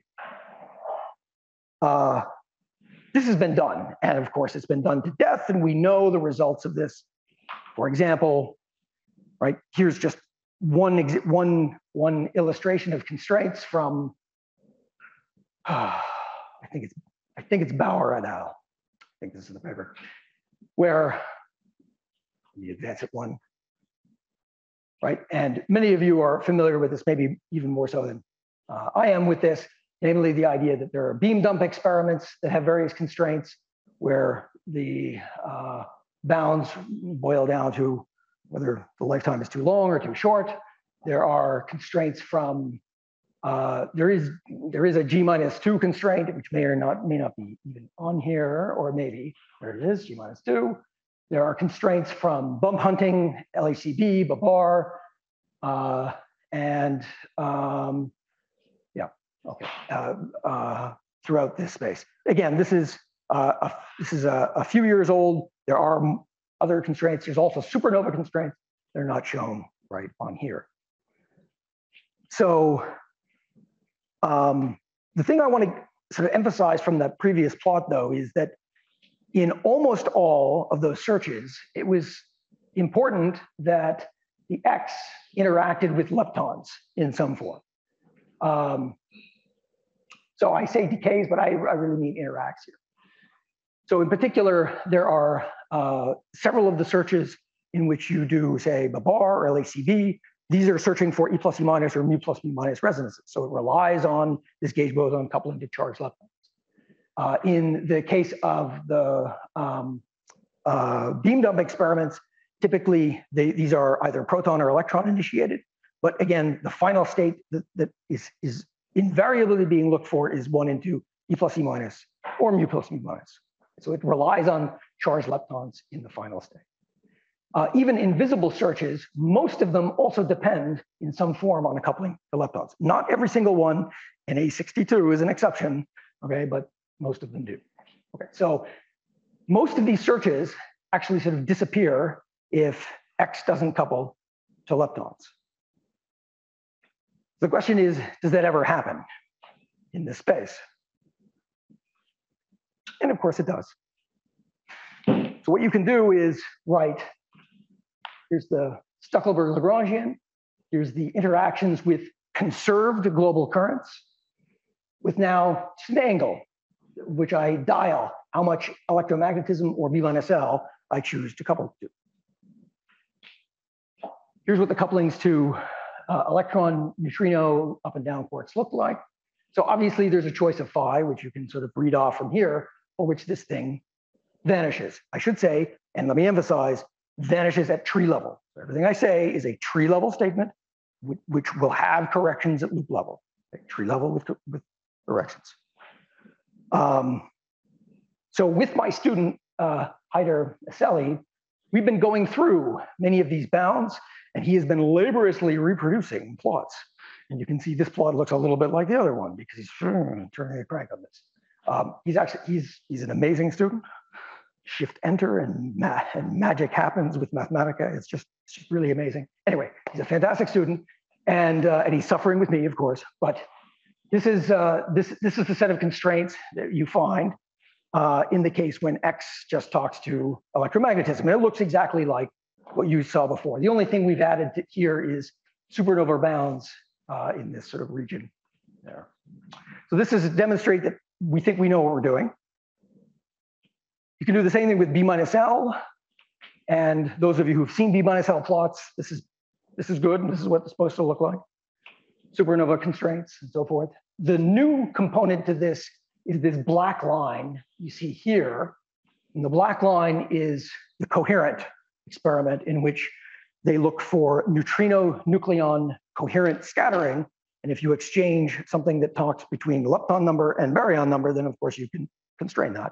This has been done, and of course it's been done to death, and we know the results of this. For example, right, here's just one illustration of constraints from I think it's Bauer et al. I think this is the paper where the advance it one, right? And many of you are familiar with this, maybe even more so than I am with this, namely the idea that there are beam dump experiments that have various constraints where the bounds boil down to whether the lifetime is too long or too short. There are constraints from, there is a G-2 constraint, which may not be even on here, or maybe, there it is, G-2. There are constraints from bump hunting, LACB, Babar, throughout this space. Again, this is a few years old. There are other constraints. There's also supernova constraints. They're not shown right on here. So the thing I want to sort of emphasize from that previous plot, though, is that in almost all of those searches, it was important that the X interacted with leptons in some form. So I say decays, but I really mean interacts here. So in particular, there are several of the searches in which you do, say, Babar or LACB. These are searching for E plus E minus or mu plus mu minus resonances. So it relies on this gauge boson coupling to charged leptons. In the case of the beam dump experiments, typically these are either proton or electron initiated. But again, the final state that is invariably being looked for is 1 into E plus E minus or mu plus mu minus. So it relies on charged leptons in the final state. Even in visible searches, most of them also depend in some form on a coupling to leptons. Not every single one, and A62 is an exception, okay, but most of them do. Okay, so most of these searches actually sort of disappear if X doesn't couple to leptons. The question is, does that ever happen in this space? And of course it does. So what you can do is write, here's the Stuckelberg Lagrangian, here's the interactions with conserved global currents, with now an angle, which I dial how much electromagnetism or B minus L I choose to couple to. Here's what the couplings to electron, neutrino, up and down quarks look like. So obviously there's a choice of phi, which you can sort of read off from here, for which this thing vanishes. I should say, and let me emphasize, vanishes at tree level. So everything I say is a tree level statement, which will have corrections at loop level. Tree level with corrections. So with my student, Haider Esseli, we've been going through many of these bounds, and he has been laboriously reproducing plots. And you can see this plot looks a little bit like the other one because he's turning a crank on this. He's an amazing student. Shift enter and magic happens with Mathematica. It's just really amazing. Anyway, he's a fantastic student, and he's suffering with me, of course. But this is the set of constraints that you find in the case when X just talks to electromagnetism. And it looks exactly like what you saw before. The only thing we've added here is supernova bounds in this sort of region there. So this is to demonstrate that we think we know what we're doing. You can do the same thing with B minus L. And those of you who've seen B minus L plots, this is good, and this is what it's supposed to look like. Supernova constraints and so forth. The new component to this is this black line you see here. And the black line is the coherent experiment in which they look for neutrino nucleon coherent scattering. And if you exchange something that talks between lepton number and baryon number, then of course you can constrain that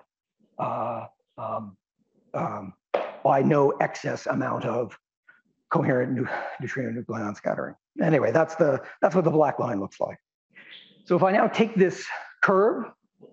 by no excess amount of coherent neutrino nucleon scattering. Anyway, that's what the black line looks like. So if I now take this curve.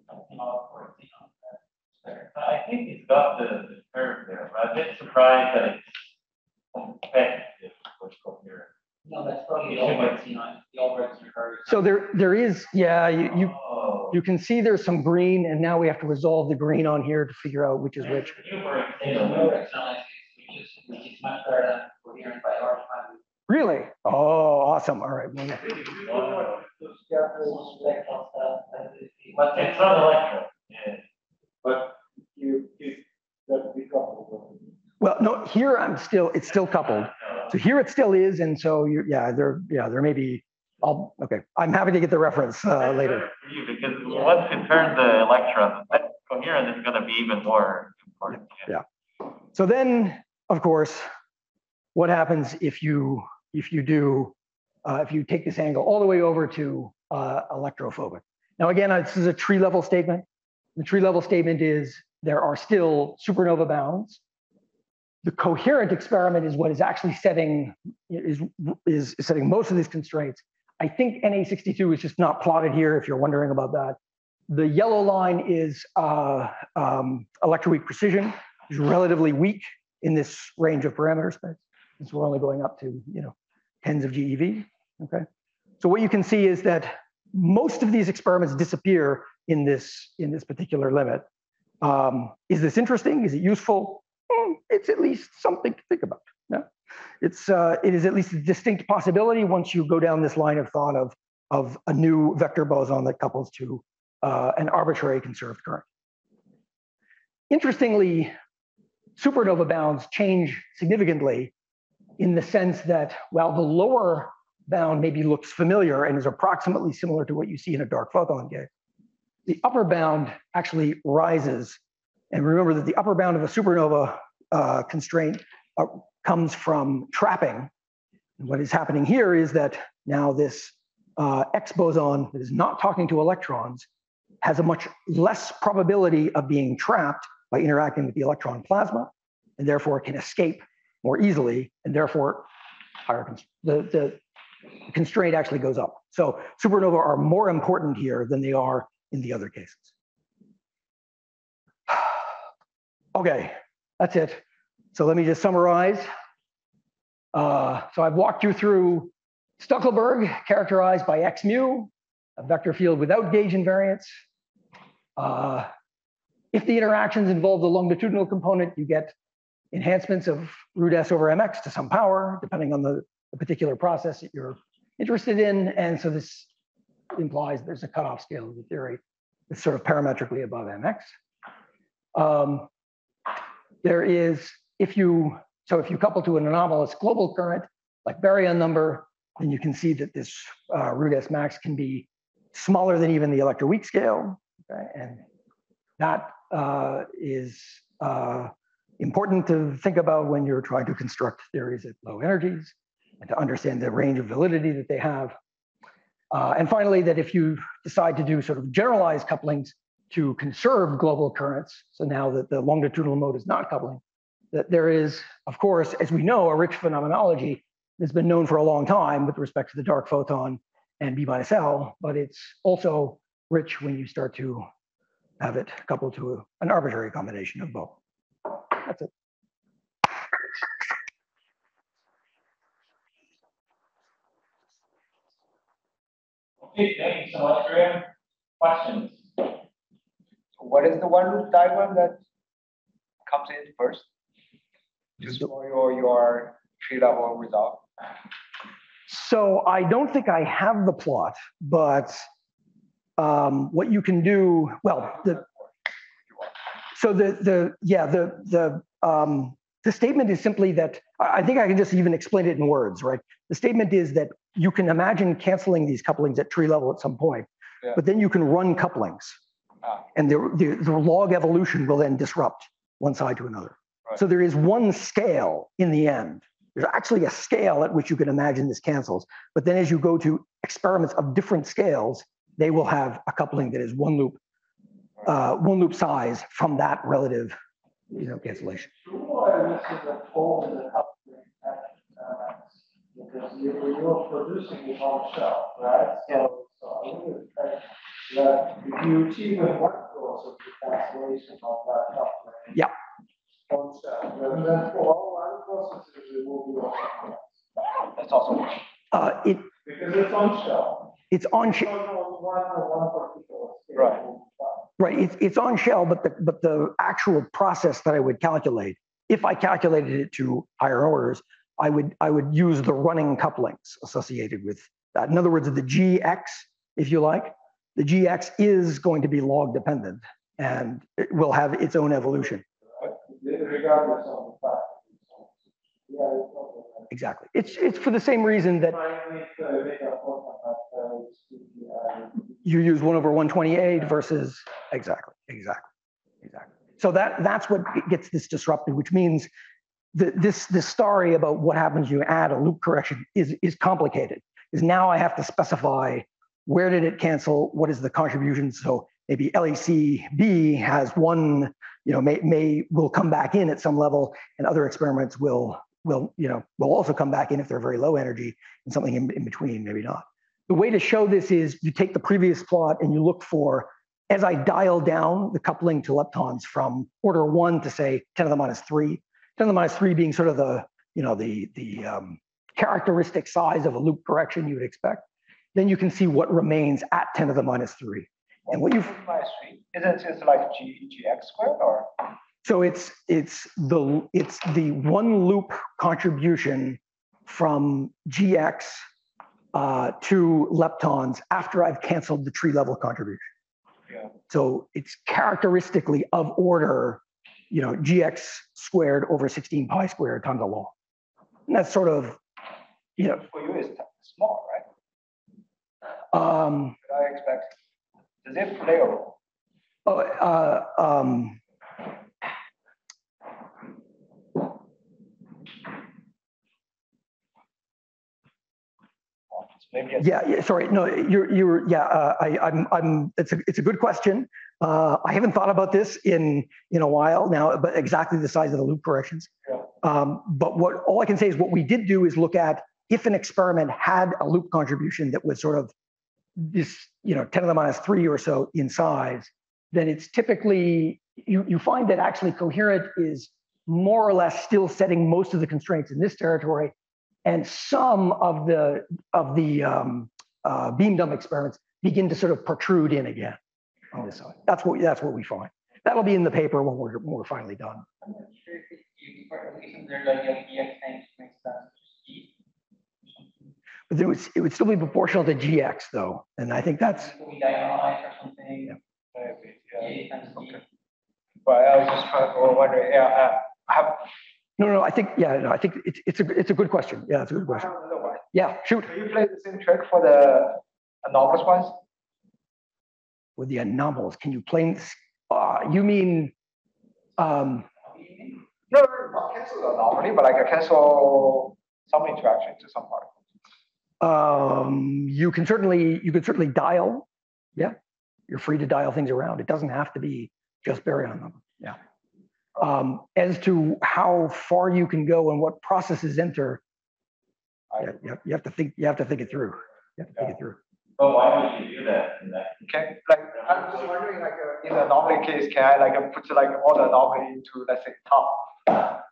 I think it's got the curve there, but I'm a bit surprised that it's competitive with coherent. No, that's probably the Albrechtsen curve. So there is, yeah, you can see there's some green, and now we have to resolve the green on here to figure out which is which. It's much better than coherent by our time. Really? Oh, awesome. All right. Well, But it's not electron. Yeah. But you that become. well, no, here it's still coupled. So here it still is, and so there may be. Okay, I'm happy to get the reference later. For you, because once you turn the electron, that coherent is going to be even more important. Yeah. So then, of course, what happens if you take this angle all the way over to electrophobic? Now, again, this is a tree level statement. The tree level statement is there are still supernova bounds. The coherent experiment is what is actually setting most of these constraints. I think Na62 is just not plotted here if you're wondering about that. The yellow line is electroweak precision, which is relatively weak in this range of parameter space, since we're only going up to tens of GeV. Okay, so what you can see is that most of these experiments disappear in this particular limit. Is this interesting? Is it useful? It's at least something to think about. Yeah, it is at least a distinct possibility once you go down this line of thought of a new vector boson that couples to an arbitrary conserved current. Interestingly, supernova bounds change significantly in the sense that while the lower bound maybe looks familiar and is approximately similar to what you see in a dark photon case, the upper bound actually rises. And remember that the upper bound of a supernova constraint comes from trapping. And what is happening here is that now this X boson that is not talking to electrons has a much less probability of being trapped by interacting with the electron plasma, and therefore can escape more easily, and therefore the constraint actually goes up. So supernova are more important here than they are in the other cases. Okay, that's it. So let me just summarize. So I've walked you through Stuckelberg, characterized by X mu, a vector field without gauge invariance. If the interactions involve the longitudinal component, you get enhancements of root S over mx to some power, depending on the particular process that you're interested in. And so this implies there's a cutoff scale of the theory that's sort of parametrically above mx. There is, if you couple to an anomalous global current, like baryon number, then you can see that this root S max can be smaller than even the electroweak scale. Okay? And that is important to think about when you're trying to construct theories at low energies and to understand the range of validity that they have. And finally, that if you decide to do sort of generalized couplings to conserve global currents, so now that the longitudinal mode is not coupling, that there is, of course, as we know, a rich phenomenology that's been known for a long time with respect to the dark photon and B minus L, but it's also rich when you start to have it coupled to an arbitrary combination of both. That's it. Okay, thank you so much, Graham. Questions? What is the one loop diagram that comes in first? Just for your tree level result. So I don't think I have the plot, but what you can do, well, the statement is simply that, I think I can just even explain it in words, right? The statement is that you can imagine canceling these couplings at tree level at some point, but then you can run couplings. And the log evolution will then disrupt one side to another. Right. So there is one scale in the end. There's actually a scale at which you can imagine this cancels. But then as you go to experiments of different scales, they will have a coupling that is one loop size from that relative cancellation. Why are missing the fold in the coupling because you're producing your own shell, right? So I would expect that if you achieve a workforce of the cancellation of that coupling, yeah, one cell, then for all other processes it will be on. That's also because it's on shell. It's on shell. Right. Right. It's on shell, but the actual process that I would calculate, if I calculated it to higher orders, I would use the running couplings associated with that. In other words, the GX, if you like, the GX is going to be log dependent and it will have its own evolution. Regardless of the fact. Exactly. It's for the same reason that you use 1 over 128 versus exactly. So that's what gets this disrupted, which means that this story about what happens when you add a loop correction is complicated. Is now I have to specify where did it cancel, what is the contribution. So maybe LEC-B has one, will come back in at some level, and other experiments will also come back in if they're very low energy, and something in between, maybe not. The way to show this is you take the previous plot and you look for, as I dial down the coupling to leptons from order 1 to say 10 to the minus 3, 10 to the minus 3 being sort of the characteristic size of a loop correction you would expect, then you can see what remains at 10 to the minus 3. And what you've minus 3, isn't it just like GX squared or? So it's the one loop contribution from GX to leptons after I've canceled the tree level contribution. Yeah. So it's characteristically of order, GX squared over 16 pi squared times the law. And that's sort of, For you, it's small, right? But I expect, does it play a role? Yeah. Sorry. No, you're. Yeah. It's a good question. I haven't thought about this in a while now, but exactly the size of the loop corrections. Yeah. But all I can say is what we did do is look at if an experiment had a loop contribution that was sort of this, 10 to the minus 3 or so in size, then it's typically you find that actually coherent is more or less still setting most of the constraints in this territory. And some of the beam dump experiments begin to sort of protrude in again on this side. That's what we find. That'll be in the paper when we're finally done. I'm not sure if isn't there like a GX thing makes sense. But it would still be proportional to GX though, and I think that's. We diagonalize or something. Yeah. Maybe, yeah. Okay. But I was just wondering, I have. No, I think it's a good question. Yeah, it's a good question. Yeah, shoot. Do you play the same trick for the anomalous ones? With the anomalous, can you play? You mean? No, not cancel the anomaly, but like I cancel some interaction to some particles. You could certainly dial. Yeah, you're free to dial things around. It doesn't have to be just baryon number. Yeah. As to how far you can go and what processes enter, you have to think it through. You have to think it through. But why would you do that? Okay, like I'm just wondering, like in the anomaly case, can I like put like all the anomaly into, let's say, top?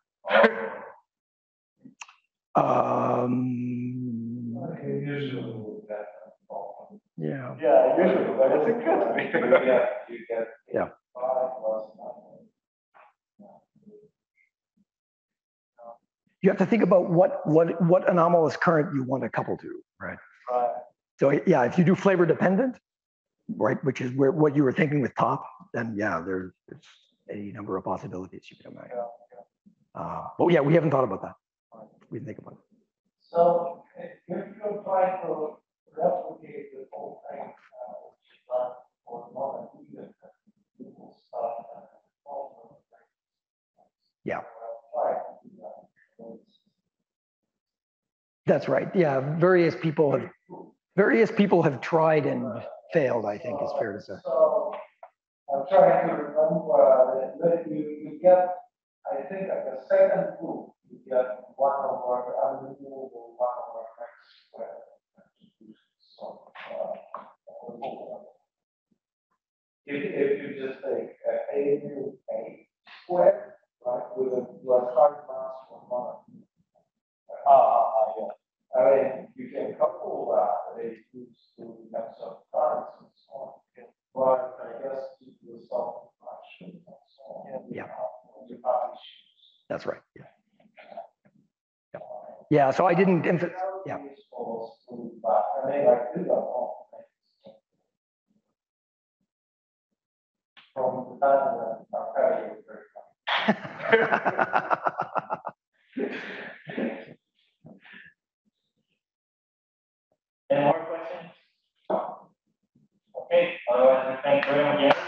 Yeah. Yeah, usually, but it's good. Yeah. You have to think about what anomalous current you want to couple to, right? Right. So yeah, if you do flavor dependent, right, which is what you were thinking with top, then yeah, there's any number of possibilities you can imagine. But yeah, we haven't thought about that. We didn't think about it. So if you try to replicate the whole thing, for the moment, people start yeah. That's right. Yeah, various people have tried and failed, I think is fair to say. So I'm trying to remember that you get, I think, like a second group, you get 1 over unremovable 1 over x squared. So if you just take a mu a squared, right, with a charge mass from 1. Yeah. I mean, you can couple that they use to have some currents and so on. But I guess with some fraction and so on. Yeah. You have issues. That's right. Yeah. Yeah, so I didn't, yeah. But I mean, like, these are all things. From the time that Arcadia was very Any more questions? Okay, otherwise, thank you very much.